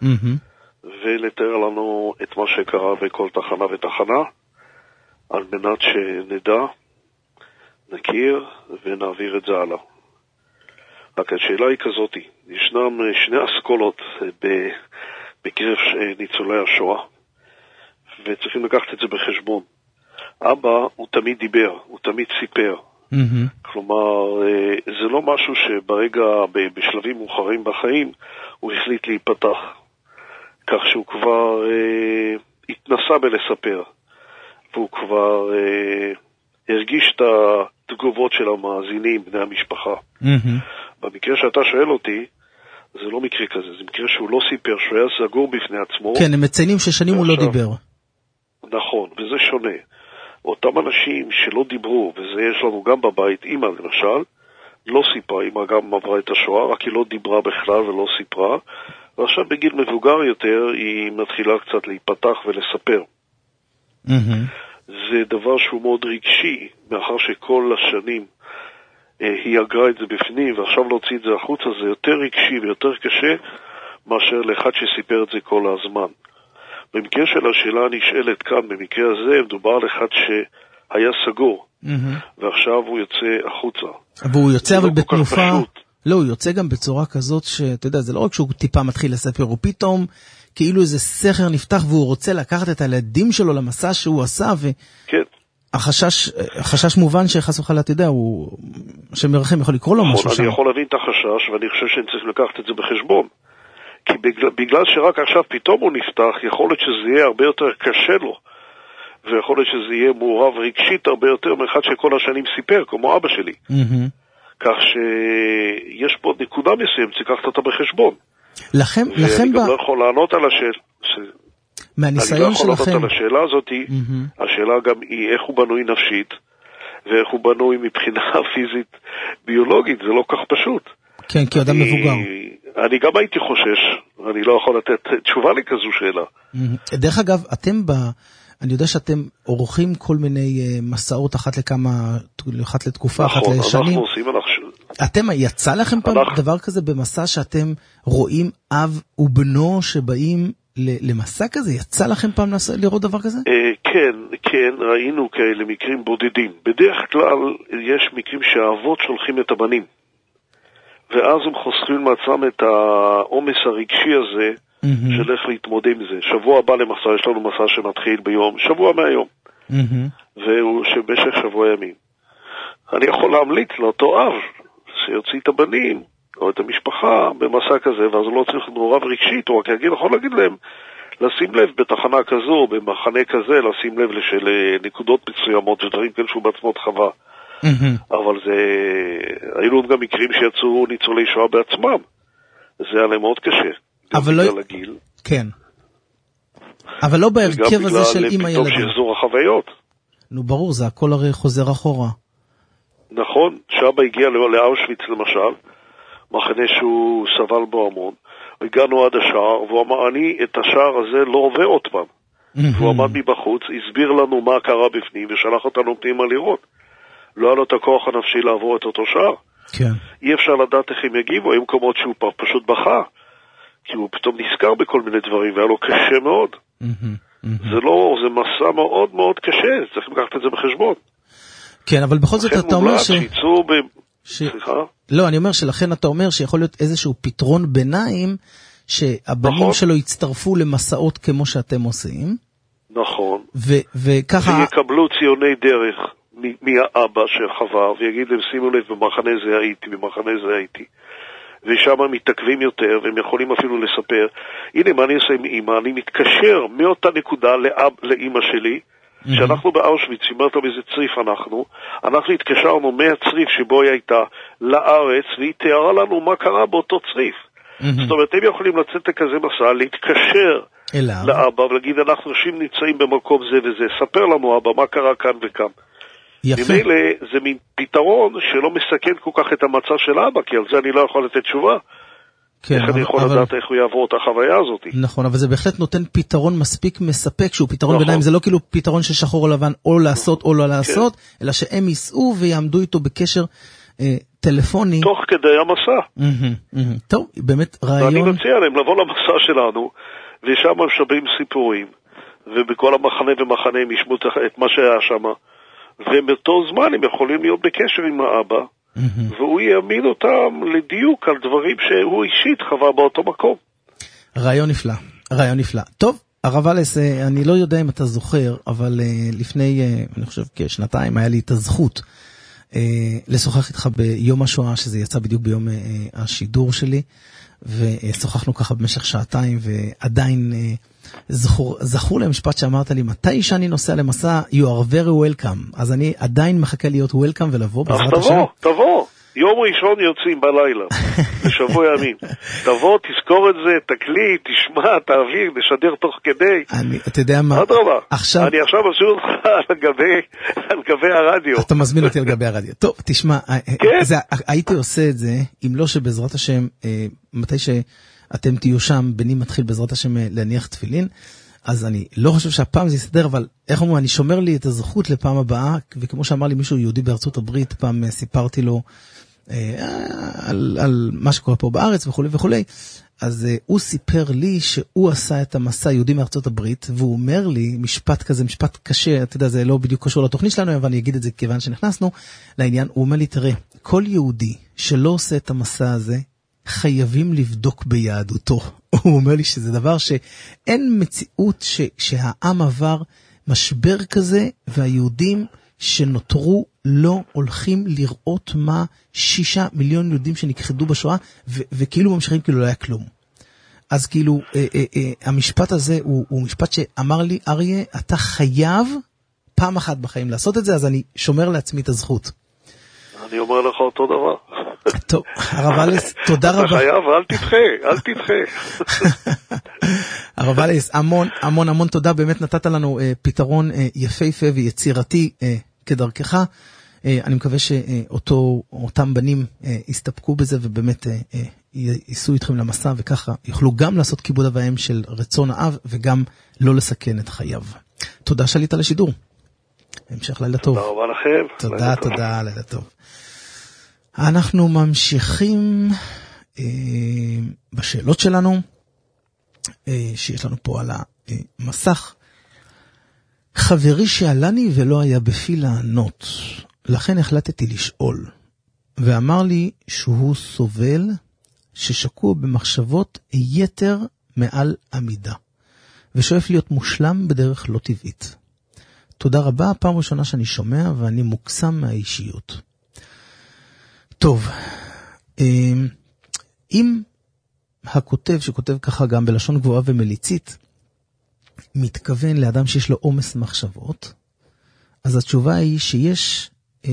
ולתאר לנו את מה שקרה בכל תחנה ותחנה, על מנת שנדע, נכיר ונעביר את זה הלאה. רק השאלה היא כזאת, ישנם שני אסכולות בקרב ניצולי השואה, וצריכים לקחת את זה בחשבון. אבא הוא תמיד דיבר, הוא תמיד סיפר. Mm-hmm. כלומר, זה לא משהו שברגע, בשלבים מאוחרים בחיים, הוא החליט להיפתח. כך שהוא כבר אה, התנסה בלספר, והוא כבר אה, הרגיש את התגובות של המאזינים, בני המשפחה. Mm-hmm. במקרה שאתה שואל אותי, זה לא מקרה כזה, זה מקרה שהוא לא סיפר, שהוא היה סגור בפני עצמו. כן, הם מציינים ששנים ועכשיו, הוא לא דיבר. נכון, וזה שונה. אותם אנשים שלא דיברו, וזה יש לנו גם בבית, אמא למשל, לא סיפרה, אמא גם עברה את השואה, רק היא לא דיברה בכלל ולא סיפרה, ועכשיו בגיל מבוגר יותר היא מתחילה קצת להיפתח ולספר. Mm-hmm. זה דבר שהוא מאוד רגשי, מאחר שכל השנים אה, היא אגרה את זה בפנים, ועכשיו להוציא את זה החוצה, זה יותר רגשי ויותר קשה, מאשר לאחד שסיפר את זה כל הזמן. במקרה של השאלה הנשאלת כאן, במקרה הזה, מדובר על אחד שהיה סגור, mm-hmm. ועכשיו הוא יוצא החוצה. והוא יוצא אבל לא בתנופה... לא, הוא יוצא גם בצורה כזאת שאתה יודע, זה לא רק שהוא טיפה מתחיל לספר, הוא פתאום כאילו איזה סכר נפתח והוא רוצה לקחת את הילדים שלו למסע שהוא עשה, והחשש כן. החשש מובן שחס וחלה, אתה יודע, הוא... שמרחם יכול לקרוא לו נכון, משהו אני שם. אני יכול להבין את החשש, ואני חושב שאני צריך לקחת את זה בחשבון. כי בגלל, בגלל שרק עכשיו פתאום הוא נפתח, יכול להיות שזה יהיה הרבה יותר קשה לו. ויכול להיות שזה יהיה מעורב רגשית הרבה יותר מאחד שכל השנים סיפר, כמו אבא שלי. Mm-hmm. כך שיש פה נקודה מסוים, צריך אותה בחשבון. לכם, לכם ואני ב... גם לא יכול לענות על השאלה. ש... מהניסיון שלכם. אני לא יכול לענות על השאלה הזאת, mm-hmm. השאלה גם היא איך הוא בנוי נפשית, ואיך הוא בנוי מבחינה פיזית ביולוגית, זה לא כך פשוט. כן, כי אדם מבוגר. אני גם הייתי חושש, אני לא יכול לתת תשובה לכזו שאלה. דרך אגב, אתם ב... אני יודע שאתם עורכים כל מיני מסעות אחת לכמה, אחת לתקופה, אחת לשנים. נכון, אנחנו עושים, אנחנו... אתם, יצא לכם פעם דבר כזה במסע שאתם רואים אב ובנו שבאים למסע כזה? יצא לכם פעם לראות דבר כזה? כן, כן, ראינו כאלה מקרים בודדים. בדרך כלל יש מקרים שהאבות שולחים את הבנים. ואז הם חוסכים מעצמם את העומס הרגשי הזה, mm-hmm. של איך להתמודד עם זה. שבוע הבא למסע, יש לנו מסע שמתחיל ביום, שבוע מהיום. Mm-hmm. והוא שבמשך שבוע ימים. אני יכול להמליץ לאותו אב, שיוציא את הבנים, או את המשפחה, במסע כזה, ואז הוא לא צריך מעורב רגשית, הוא רק יגיד, יכול להגיד להם, לשים לב בתחנה כזו, במחנה כזה, לשים לב של נקודות מסוימות, ודברים כאלה שהוא בעצמו חווה. Mm-hmm. אבל זה, היו גם מקרים שיצאו ניצולי שואה בעצמם. זה היה להם מאוד קשה. אבל לא... הגיל. כן. אבל לא בהרכב הזה של עם הילדים. וגם בגלל פתאום שחזור החוויות. נו ברור, זה הכל הרי חוזר אחורה. נכון, שאבא הגיע לאושוויץ למשל, מחנה שהוא סבל בו המון, הגענו עד השער, והוא אמר, אני את השער הזה לא עובר עוד פעם. והוא עמד מבחוץ, הסביר לנו מה קרה בפנים, ושלח אותנו פנימה לראות. לא היה לו את הכוח הנפשי לעבור את אותו שער. כן. אי אפשר לדעת איך הם יגיבו, היו מקומות שהוא פשוט בכה, כי הוא פתאום נזכר בכל מיני דברים, והיה לו קשה מאוד. זה לא, זה מסע מאוד מאוד קשה, צריך לקחת את זה בחשבון. כן, אבל בכל זאת אתה אומר ש... ב... ש... לא, אני אומר שלכן אתה אומר שיכול להיות איזשהו פתרון ביניים, שהבנים נכון. שלו יצטרפו למסעות כמו שאתם עושים. נכון. ו... וככה... ויקבלו ציוני דרך מהאבא שחווה, ויגיד להם, שימו לב, במחנה זה הייתי, במחנה זה הייתי. ושם הם מתעכבים יותר, והם יכולים אפילו לספר, הנה מה אני עושה עם אמא, אני מתקשר מאותה נקודה לאב, לאמא שלי, שאנחנו באושוויץ, שימרת באיזה צריף אנחנו, אנחנו התקשרנו מהצריף שבו היא הייתה לארץ, והיא תיארה לנו מה קרה באותו צריף. זאת אומרת, הם יכולים לצאת לכזה מסע, להתקשר לאבא, ולהגיד, אנחנו אנשים נמצאים במקום זה וזה, ספר לנו אבא מה קרה כאן וכאן. ממילא זה מין פתרון שלא מסכן כל כך את המצע של אבא, כי על זה אני לא יכול לתת תשובה. כן, איך אני יכול לדעת איך הוא יעבור את החוויה הזאת. נכון, אבל זה בהחלט נותן פתרון מספיק מספק, שהוא פתרון ביניים, זה לא כאילו פתרון של שחור או לבן, או לעשות או לא לעשות, אלא שהם ייסעו ויעמדו איתו בקשר טלפוני. תוך כדי המסע. טוב, באמת רעיון. ואני מציע להם לבוא למסע שלנו, ושם הם שבים סיפורים, ובכל המחנה ומחנה הם ישמעו את מה שהיה שם, ובאותו זמן הם יכולים להיות בקשר עם האבא, והוא יאמין אותם לדיוק על דברים שהוא אישית חווה באותו מקום. רעיון נפלא, רעיון נפלא. טוב, הרב אלס, אני לא יודע אם אתה זוכר, אבל לפני, אני חושב כשנתיים, היה לי את הזכות לשוחח איתך ביום השואה, שזה יצא בדיוק ביום השידור שלי, ושוחחנו ככה במשך שעתיים, ועדיין זכור, זכור למשפט שאמרת לי, מתי שאני נוסע למסע, you are very welcome. אז אני עדיין מחכה להיות welcome ולבוא בעזרת השם. תבוא, תבוא. יום ראשון יוצאים בלילה, בשבוע ימים. תבוא, תזכור את זה, תקליט, תשמע, תעביר, נשדר תוך כדי. אני, אתה יודע מה? עוד רבה. עכשיו... אני עכשיו משאיר אותך על גבי, על גבי הרדיו. אתה מזמין אותי על גבי הרדיו. טוב, תשמע, כן? זה, הייתי עושה את זה, אם לא שבעזרת השם, מתי שאתם תהיו שם, בני מתחיל בעזרת השם להניח תפילין, אז אני לא חושב שהפעם זה יסתדר, אבל איך אומרים, אני שומר לי את הזכות לפעם הבאה, וכמו שאמר לי מישהו יהודי בארצות הברית, פעם סיפרתי לו על, על מה שקורה פה בארץ וכו' וכו'. אז הוא סיפר לי שהוא עשה את המסע יהודי מארצות הברית, והוא אומר לי משפט כזה, משפט קשה, אתה יודע, זה לא בדיוק קשור לתוכנית שלנו, אבל אני אגיד את זה כיוון שנכנסנו לעניין. הוא אומר לי, תראה, כל יהודי שלא עושה את המסע הזה, חייבים לבדוק ביהדותו. הוא אומר לי שזה דבר שאין מציאות ש, שהעם עבר משבר כזה, והיהודים שנותרו לא הולכים לראות מה שישה מיליון יהודים שנכחדו בשואה, ו- וכאילו ממשיכים כאילו לא היה כלום. אז כאילו, אה, אה, אה, המשפט הזה הוא, הוא משפט שאמר לי, אריה, אתה חייב פעם אחת בחיים לעשות את זה, אז אני שומר לעצמי את הזכות. אני אומר לך אותו דבר. טוב, הרב אלס, תודה רבה. אתה חייב, אל תדחה, אל תדחה. הרב אלס, המון, המון, המון תודה, באמת נתת לנו אה, פתרון אה, יפהפה ויצירתי אה, כדרכך. אה, אני מקווה שאותם בנים אה, יסתפקו בזה, ובאמת אה, אה, ייסעו איתכם למסע, וככה יוכלו גם לעשות כיבוד אב ואם של רצון האב, וגם לא לסכן את חייו. תודה שעלית לשידור. המשך לילה טוב. תודה רבה לכם. תודה, תודה, לילה טוב. אנחנו ממשיכים אה, בשאלות שלנו, אה, שיש לנו פה על המסך. חברי שאלני ולא היה בפי לענות, לכן החלטתי לשאול, ואמר לי שהוא סובל ששקוע במחשבות יתר מעל עמידה, ושואף להיות מושלם בדרך לא טבעית. תודה רבה, פעם ראשונה שאני שומע ואני מוקסם מהאישיות. טוב, אם הכותב שכותב ככה גם בלשון גבוהה ומליצית, מתכוון לאדם שיש לו עומס מחשבות, אז התשובה היא שיש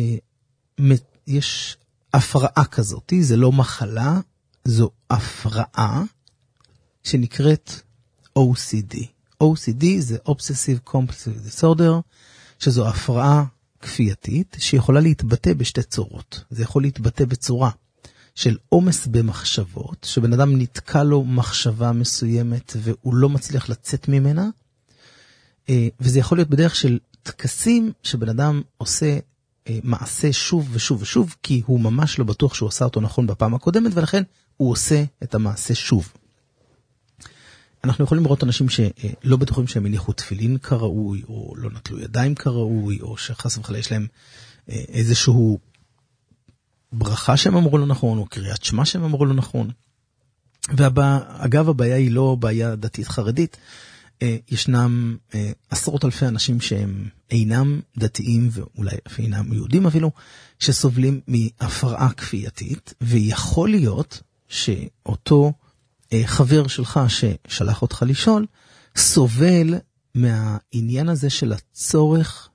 יש הפרעה כזאת, זה לא מחלה, זו הפרעה שנקראת או סי די. או סי די זה Obsessive Compulsive Disorder, שזו הפרעה כפייתית שיכולה להתבטא בשתי צורות. זה יכול להתבטא בצורה של עומס במחשבות, שבן אדם נתקע לו מחשבה מסוימת והוא לא מצליח לצאת ממנה, וזה יכול להיות בדרך של תקסים שבן אדם עושה מעשה שוב ושוב ושוב, כי הוא ממש לא בטוח שהוא עשה אותו נכון בפעם הקודמת, ולכן הוא עושה את המעשה שוב. אנחנו יכולים לראות אנשים שלא בטוחים שהם הניחו תפילין כראוי, או לא נטלו ידיים כראוי, או שחס וחלילה יש להם איזשהו ברכה שהם אמרו לו נכון, או קריאת שמע שהם אמרו לו נכון. ואגב, הבעיה היא לא בעיה דתית חרדית, ישנם עשרות אלפי אנשים שהם אינם דתיים, ואולי אינם יהודים אפילו, שסובלים מהפרעה כפייתית, ויכול להיות שאותו חבר שלך ששלח אותך לשאול, סובל מהעניין הזה של הצורך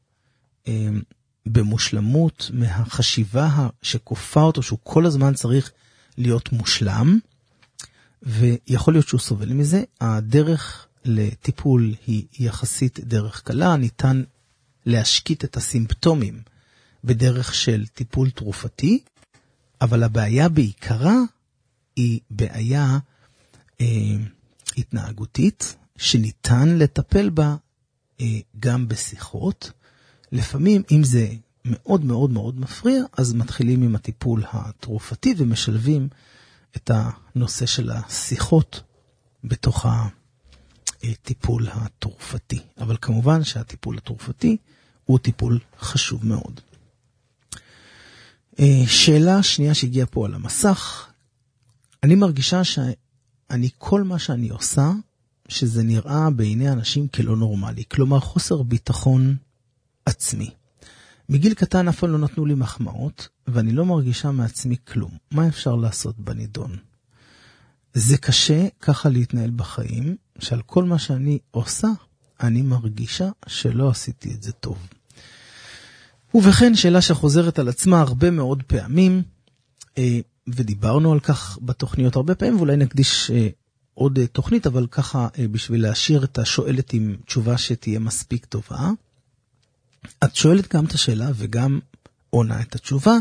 במושלמות, מהחשיבה שכופה אותו, שהוא כל הזמן צריך להיות מושלם, ויכול להיות שהוא סובל מזה. הדרך לטיפול היא יחסית דרך קלה, ניתן להשקיט את הסימפטומים בדרך של טיפול תרופתי, אבל הבעיה בעיקרה היא בעיה אה, התנהגותית, שניתן לטפל בה אה, גם בשיחות. לפעמים, אם זה מאוד מאוד מאוד מפריע, אז מתחילים עם הטיפול התרופתי ומשלבים את הנושא של השיחות בתוך הטיפול התרופתי. אבל כמובן שהטיפול התרופתי הוא טיפול חשוב מאוד. שאלה שנייה שהגיעה פה על המסך, אני מרגישה שאני כל מה שאני עושה, שזה נראה בעיני אנשים כלא נורמלי, כלומר חוסר ביטחון עצמי. מגיל קטן אף פעם לא נתנו לי מחמאות, ואני לא מרגישה מעצמי כלום. מה אפשר לעשות בנידון? זה קשה ככה להתנהל בחיים, שעל כל מה שאני עושה, אני מרגישה שלא עשיתי את זה טוב. ובכן, שאלה שחוזרת על עצמה הרבה מאוד פעמים, ודיברנו על כך בתוכניות הרבה פעמים, ואולי נקדיש עוד תוכנית, אבל ככה בשביל להשאיר את השואלת עם תשובה שתהיה מספיק טובה. את שואלת גם את השאלה וגם עונה את התשובה.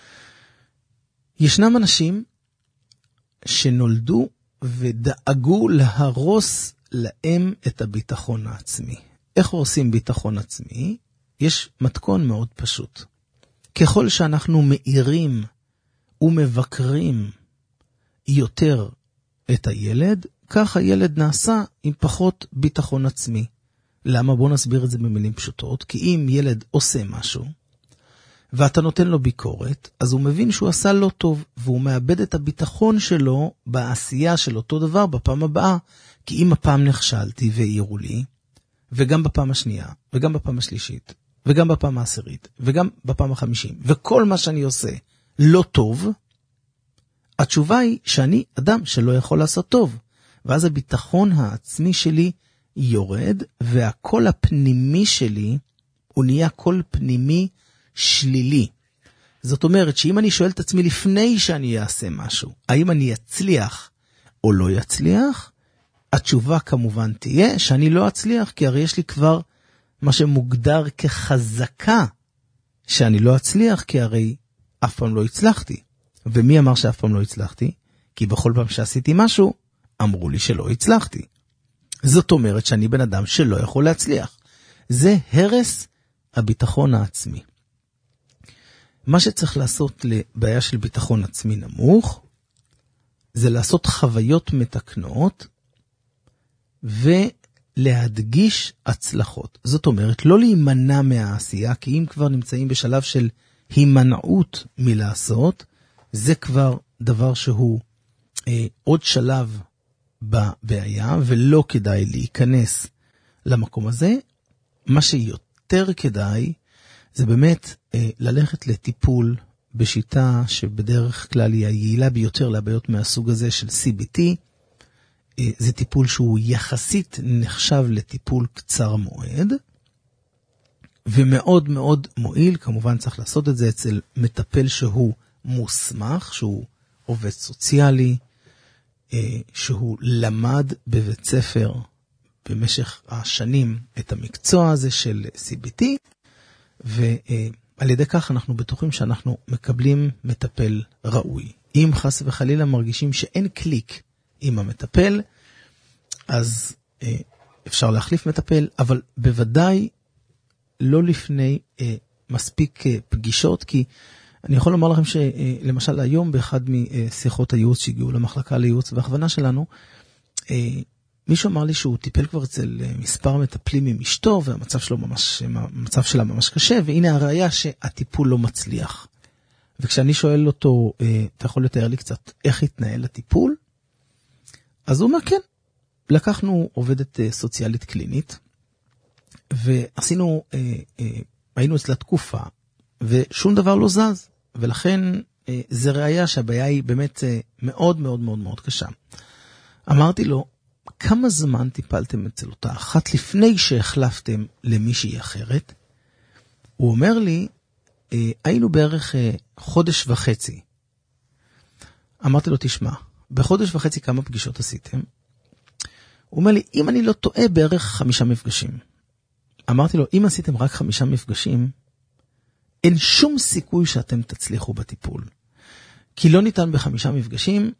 ישנם אנשים שנולדו ודאגו להרוס להם את הביטחון העצמי. איך עושים ביטחון עצמי? יש מתכון מאוד פשוט. ככל שאנחנו מאירים ומבקרים יותר את הילד, כך הילד נעשה עם פחות ביטחון עצמי. למה? בוא נסביר את זה במילים פשוטות. כי אם ילד עושה משהו, ואתה נותן לו ביקורת, אז הוא מבין שהוא עשה לא טוב, והוא מאבד את הביטחון שלו בעשייה של אותו דבר בפעם הבאה. כי אם הפעם נכשלתי והעירו לי, וגם בפעם השנייה, וגם בפעם השלישית, וגם בפעם העשירית, וגם בפעם החמישים, וכל מה שאני עושה לא טוב, התשובה היא שאני אדם שלא יכול לעשות טוב. ואז הביטחון העצמי שלי יורד, והקול הפנימי שלי הוא נהיה קול פנימי שלילי. זאת אומרת שאם אני שואל את עצמי לפני שאני אעשה משהו, האם אני אצליח או לא יצליח, התשובה כמובן תהיה שאני לא אצליח, כי הרי יש לי כבר מה שמוגדר כחזקה שאני לא אצליח, כי הרי אף פעם לא הצלחתי. ומי אמר שאף פעם לא הצלחתי? כי בכל פעם שעשיתי משהו, אמרו לי שלא הצלחתי. זאת אומרת שאני בן אדם שלא יכול להצליח. זה הרס הביטחון העצמי. מה שצריך לעשות לבעיה של ביטחון עצמי נמוך, זה לעשות חוויות מתקנות, ולהדגיש הצלחות. זאת אומרת, לא להימנע מהעשייה, כי אם כבר נמצאים בשלב של הימנעות מלעשות, זה כבר דבר שהוא אה, עוד שלב בבעיה, ולא כדאי להיכנס למקום הזה. מה שיותר כדאי, זה באמת אה, ללכת לטיפול בשיטה שבדרך כלל היא היעילה ביותר לבעיות מהסוג הזה של סי בי טי. אה, זה טיפול שהוא יחסית נחשב לטיפול קצר מועד, ומאוד מאוד מועיל. כמובן צריך לעשות את זה אצל מטפל שהוא מוסמך, שהוא עובד סוציאלי, אה, שהוא למד בבית ספר במשך השנים את המקצוע הזה של סי בי טי, ועל ידי כך אנחנו בטוחים שאנחנו מקבלים מטפל ראוי. אם חס וחלילה מרגישים שאין קליק עם המטפל, אז אפשר להחליף מטפל, אבל בוודאי לא לפני מספיק פגישות, כי אני יכול לומר לכם שלמשל היום באחד משיחות הייעוץ שהגיעו למחלקה לייעוץ והכוונה שלנו, מישהו אמר לי שהוא טיפל כבר אצל מספר מטפלים עם אשתו, והמצב שלו ממש, המצב שלה ממש קשה, והנה הראיה שהטיפול לא מצליח. וכשאני שואל אותו, אתה יכול לתאר לי קצת איך התנהל הטיפול? אז הוא אומר, כן. לקחנו עובדת סוציאלית קלינית, ועשינו, היינו אצלה תקופה, ושום דבר לא זז. ולכן זה ראיה שהבעיה היא באמת מאוד מאוד מאוד מאוד קשה. אמרתי לו, כמה זמן טיפלתם אצל אותה אחת לפני שהחלפתם למישהי אחרת? הוא אומר לי, היינו בערך חודש וחצי. אמרתי לו, תשמע, בחודש וחצי כמה פגישות עשיתם? הוא אומר לי, אם אני לא טועה, בערך חמישה מפגשים. אמרתי לו, אם עשיתם רק חמישה מפגשים, אין שום סיכוי שאתם תצליחו בטיפול. כי לא ניתן בחמישה מפגשים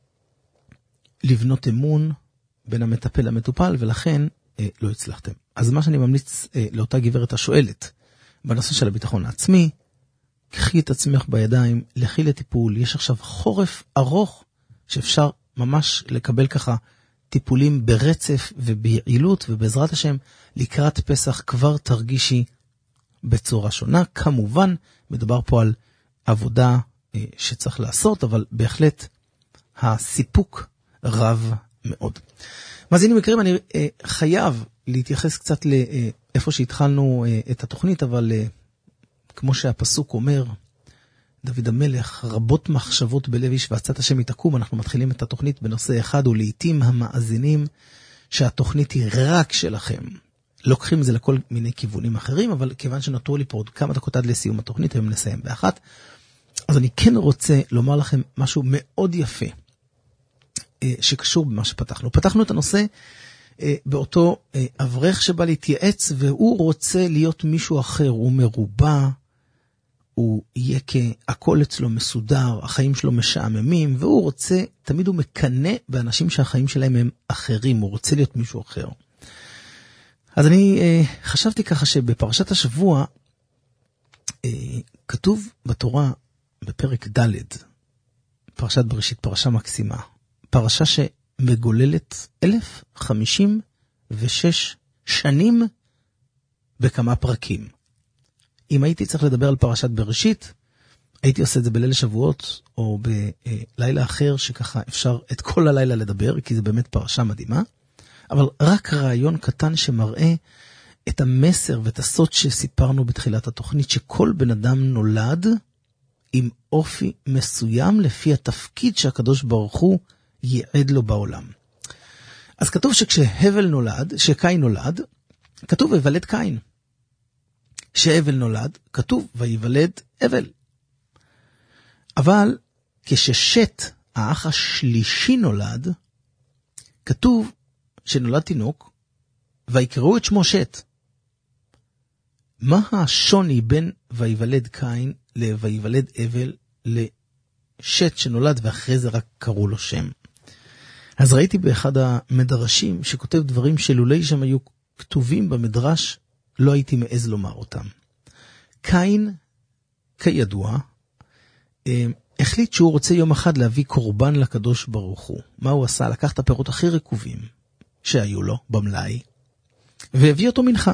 לבנות אמון בין המטפל למטופל, ולכן אה, לא הצלחתם. אז מה שאני ממליץ אה, לאותה גברת השואלת, בנושא של הביטחון העצמי, קחי את עצמך בידיים, לכי לטיפול. יש עכשיו חורף ארוך, שאפשר ממש לקבל ככה טיפולים ברצף וביעילות, ובעזרת השם, לקראת פסח כבר תרגישי בצורה שונה. כמובן, מדובר פה על עבודה אה, שצריך לעשות, אבל בהחלט הסיפוק רב מאוד. מאזינים יקרים, אני אה, חייב להתייחס קצת לאיפה שהתחלנו אה, את התוכנית, אבל אה, כמו שהפסוק אומר, דוד המלך, רבות מחשבות בלב איש ועצת השם יתקום. אנחנו מתחילים את התוכנית בנושא אחד, ולעיתים המאזינים שהתוכנית היא רק שלכם. לוקחים זה לכל מיני כיוונים אחרים, אבל כיוון שנותרו לי פה עוד כמה דקות עד לסיום התוכנית, היום נסיים באחת. אז אני כן רוצה לומר לכם משהו מאוד יפה, שקשור במה שפתחנו. פתחנו את הנושא באותו אברך שבא להתייעץ, והוא רוצה להיות מישהו אחר, הוא מרובע, הוא יהיה כהכל אצלו מסודר, החיים שלו משעממים, והוא רוצה, תמיד הוא מקנה באנשים שהחיים שלהם הם אחרים, הוא רוצה להיות מישהו אחר. אז אני חשבתי ככה שבפרשת השבוע, כתוב בתורה בפרק ד', פרשת בראשית, פרשה מקסימה, פרשה שמגוללת אלף חמישים ושש שנים בכמה פרקים. אם הייתי צריך לדבר על פרשת בראשית, הייתי עושה את זה בליל שבועות, או בלילה אחר שככה אפשר את כל הלילה לדבר, כי זה באמת פרשה מדהימה. אבל רק רעיון קטן שמראה את המסר ואת הסוד שסיפרנו בתחילת התוכנית, שכל בן אדם נולד עם אופי מסוים לפי התפקיד שהקדוש ברוך הוא ייעד לו בעולם. אז כתוב שכשהבל נולד, שקין נולד, כתוב ויוולד קין. שהבל נולד, כתוב ויוולד אבל. אבל כששת, האח השלישי נולד, כתוב שנולד תינוק, ויקראו את שמו שת. מה השוני בין ויוולד קין לויוולד אבל לשת שנולד ואחרי זה רק קראו לו שם? אז ראיתי באחד המדרשים שכותב דברים שלולי שם היו כתובים במדרש, לא הייתי מעז לומר אותם. קין, כידוע, החליט שהוא רוצה יום אחד להביא קורבן לקדוש ברוך הוא. מה הוא עשה? לקח את הפירות הכי רקובים שהיו לו במלאי, והביא אותו מנחה.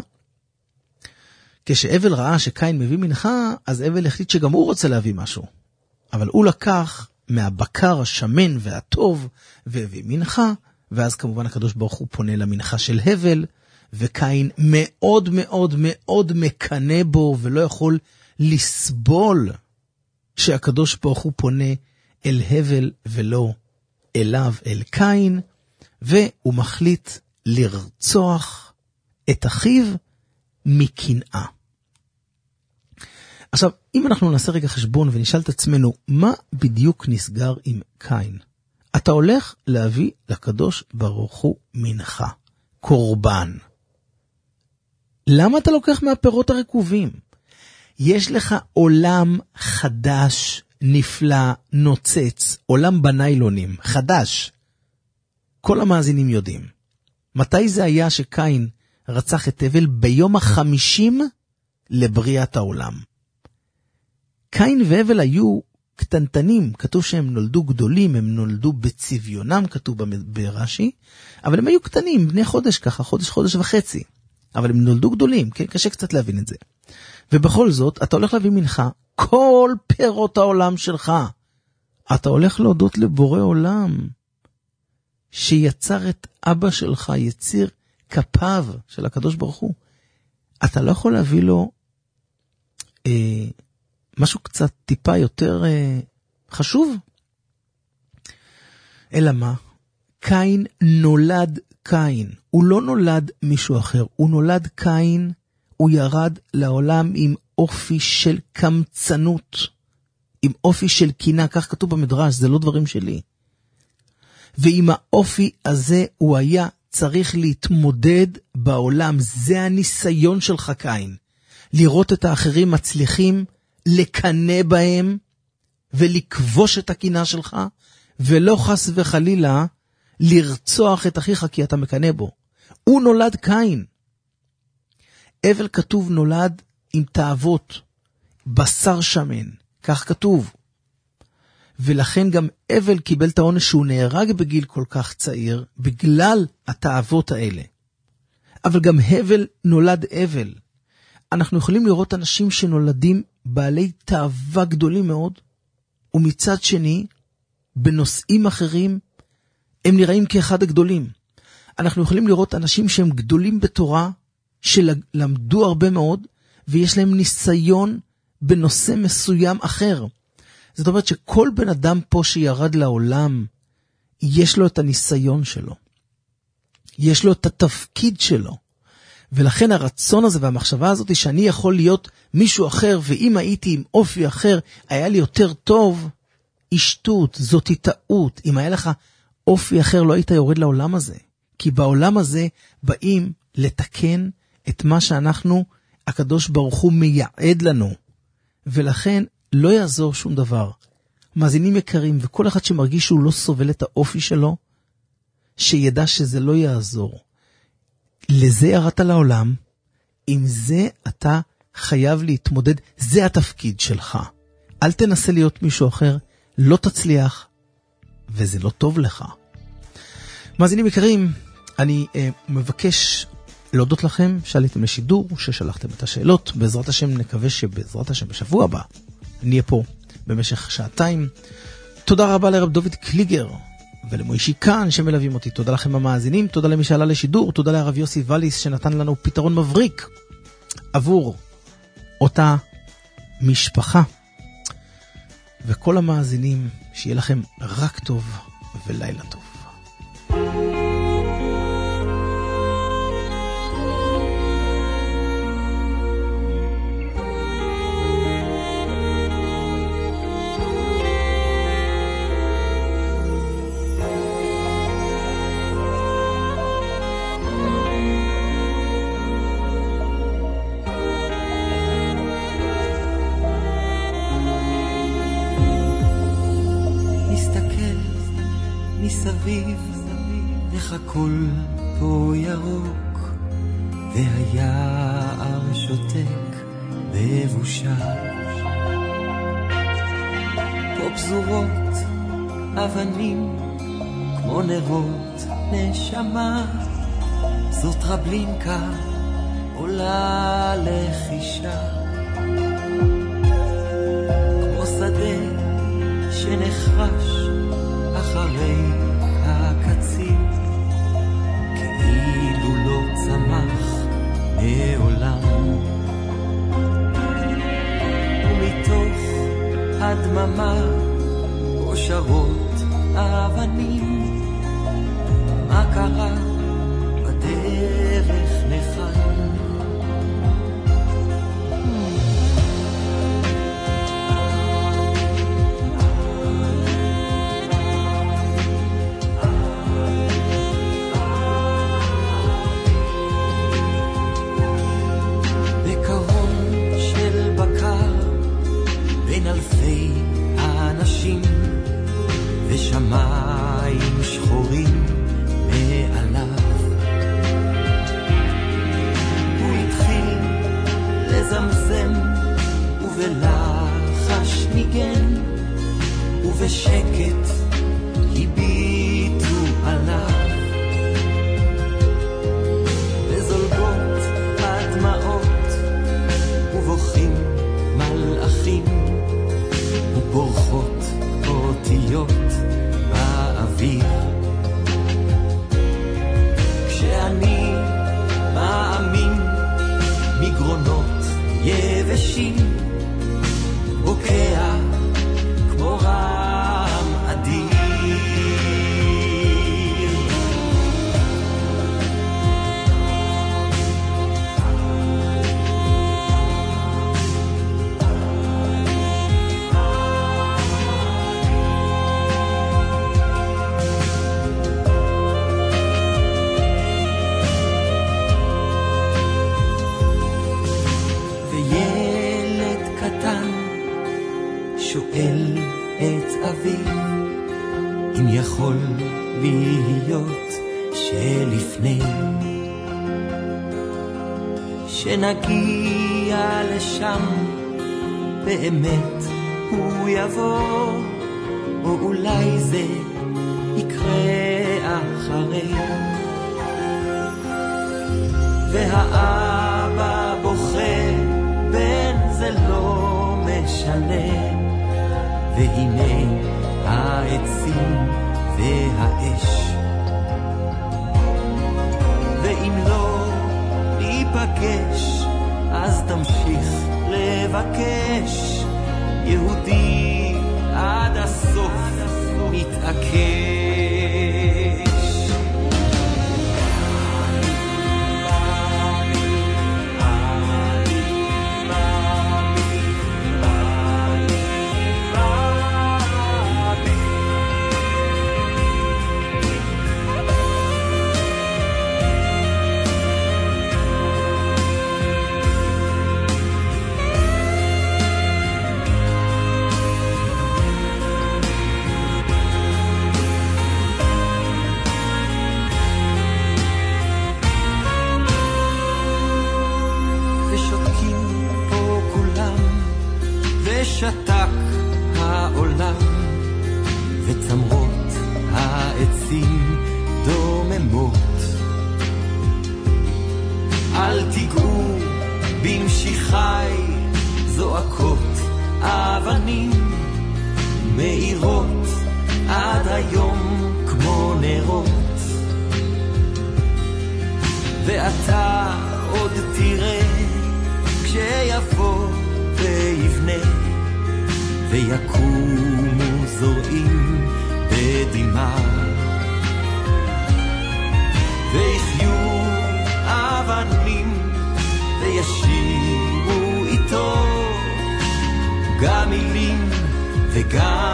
כשאבל ראה שקין מביא מנחה, אז אבל החליט שגם הוא רוצה להביא משהו. אבל הוא לקח מהבקר השמן והטוב, והביא מנחה, ואז כמובן הקדוש ברוך הוא פונה למנחה של הבל, וקין מאוד מאוד מאוד מקנה בו, ולא יכול לסבול שהקדוש ברוך הוא פונה אל הבל ולא אליו, אל קין, והוא מחליט לרצוח את אחיו מקנאה. עכשיו, אם אנחנו נעשה רגע חשבון ונשאל את עצמנו, מה בדיוק נסגר עם קין? אתה הולך להביא לקדוש ברוך הוא מנחה, קורבן. למה אתה לוקח מהפירות הרקובים? יש לך עולם חדש, נפלא, נוצץ, עולם בניילונים, חדש. כל המאזינים יודעים. מתי זה היה שקין רצח את הבל? ביום החמישים לבריאת העולם. קין והבל היו קטנטנים, כתוב שהם נולדו גדולים, הם נולדו בצביונם, כתוב ברש"י, אבל הם היו קטנים, בני חודש ככה, חודש, חודש וחצי. אבל הם נולדו גדולים, כן? קשה קצת להבין את זה. ובכל זאת, אתה הולך להביא מנחה, כל פירות העולם שלך. אתה הולך להודות לבורא עולם, שיצר את אבא שלך, יציר כפיו של הקדוש ברוך הוא. אתה לא יכול להביא לו אה, משהו קצת טיפה יותר אה, חשוב? אלא מה? קין נולד קין. הוא לא נולד מישהו אחר. הוא נולד קין, הוא ירד לעולם עם אופי של קמצנות, עם אופי של קינה, כך כתוב במדרש, זה לא דברים שלי. ועם האופי הזה הוא היה צריך להתמודד בעולם. זה הניסיון שלך קין. לראות את האחרים מצליחים, לקנה בהם, ולכבוש את הקינה שלך, ולא חס וחלילה, לרצוח את אחיך כי אתה מקנה בו. הוא נולד קין. אבל כתוב נולד עם תאוות, בשר שמן, כך כתוב. ולכן גם אבל קיבל את העונש שהוא נהרג בגיל כל כך צעיר, בגלל התאוות האלה. אבל גם הבל נולד אבל. אנחנו יכולים לראות אנשים שנולדים בעלי תאווה גדולים מאוד, ומצד שני, בנושאים אחרים, הם נראים כאחד הגדולים. אנחנו יכולים לראות אנשים שהם גדולים בתורה, שלמדו הרבה מאוד, ויש להם ניסיון בנושא מסוים אחר. זאת אומרת שכל בן אדם פה שירד לעולם, יש לו את הניסיון שלו. יש לו את התפקיד שלו. ולכן הרצון הזה והמחשבה הזאת היא שאני יכול להיות מישהו אחר, ואם הייתי עם אופי אחר, היה לי יותר טוב, השטות, זאת טעות. אם היה לך אופי אחר, לא היית יורד לעולם הזה. כי בעולם הזה באים לתקן את מה שאנחנו, הקדוש ברוך הוא מייעד לנו. ולכן לא יעזור שום דבר. מאזינים יקרים, וכל אחד שמרגיש שהוא לא סובל את האופי שלו, שידע שזה לא יעזור. לזה ירדת לעולם, עם זה אתה חייב להתמודד, זה התפקיד שלך. אל תנסה להיות מישהו אחר, לא תצליח, וזה לא טוב לך. מאזינים יקרים, אני אה, מבקש להודות לכם שעליתם לשידור, ששלחתם את השאלות. בעזרת השם נקווה שבעזרת השם בשבוע הבא נהיה פה במשך שעתיים. תודה רבה לרב דוד קליגר ולמוישי כאן שמלווים אותי. תודה לכם המאזינים, תודה למי שעלה לשידור, תודה לרב יוסי וליס שנתן לנו פתרון מבריק עבור אותה משפחה. וכל המאזינים, שיהיה לכם רק טוב ולילה טוב. מסביב, איך הכל פה ירוק, והיער שותק בבושה. פה פזורות אבנים כמו נרות נשמה, זאת טרבלינקה עולה לחישה, כמו שדה שנחרש אחרי הקציר, כאילו לא צמח מעולם. ומתוך הדממה אושרות אבנים, מה קרה בדרך לכאן? אלפי האנשים ושמיים שחורים מעליו, הוא התחיל לזמזם ובלחש ניגן, ובשקט הביטו עליו, וזולגות הדמעות ובוכים מלאכים, ובורחות אותיות באוויר, כשאני מאמין מגרונות יבשים, בוקע כמו רעם אדיר. שואל את אביו אם יכול להיות שלפני שנגיע לשם באמת הוא יבוא, או אולי זה יקרה אחרי. והאבא בוכה, בן זה לא משנה, והנה העצים והאש, ואם לא ניפגש אז תמשיך לבקש, יהודי עד הסוף מתעקש. שתק העולם וצמרות העצים דוממות, אל תיגעו במשיחי, זועקות אבנים מאירות עד היום כמו נרות, ואתה עוד תראה כשיבוא ויבנה, ויקומו זורעים בדמעה, ויחיו אבנים וישירו איתו גם מילים וגם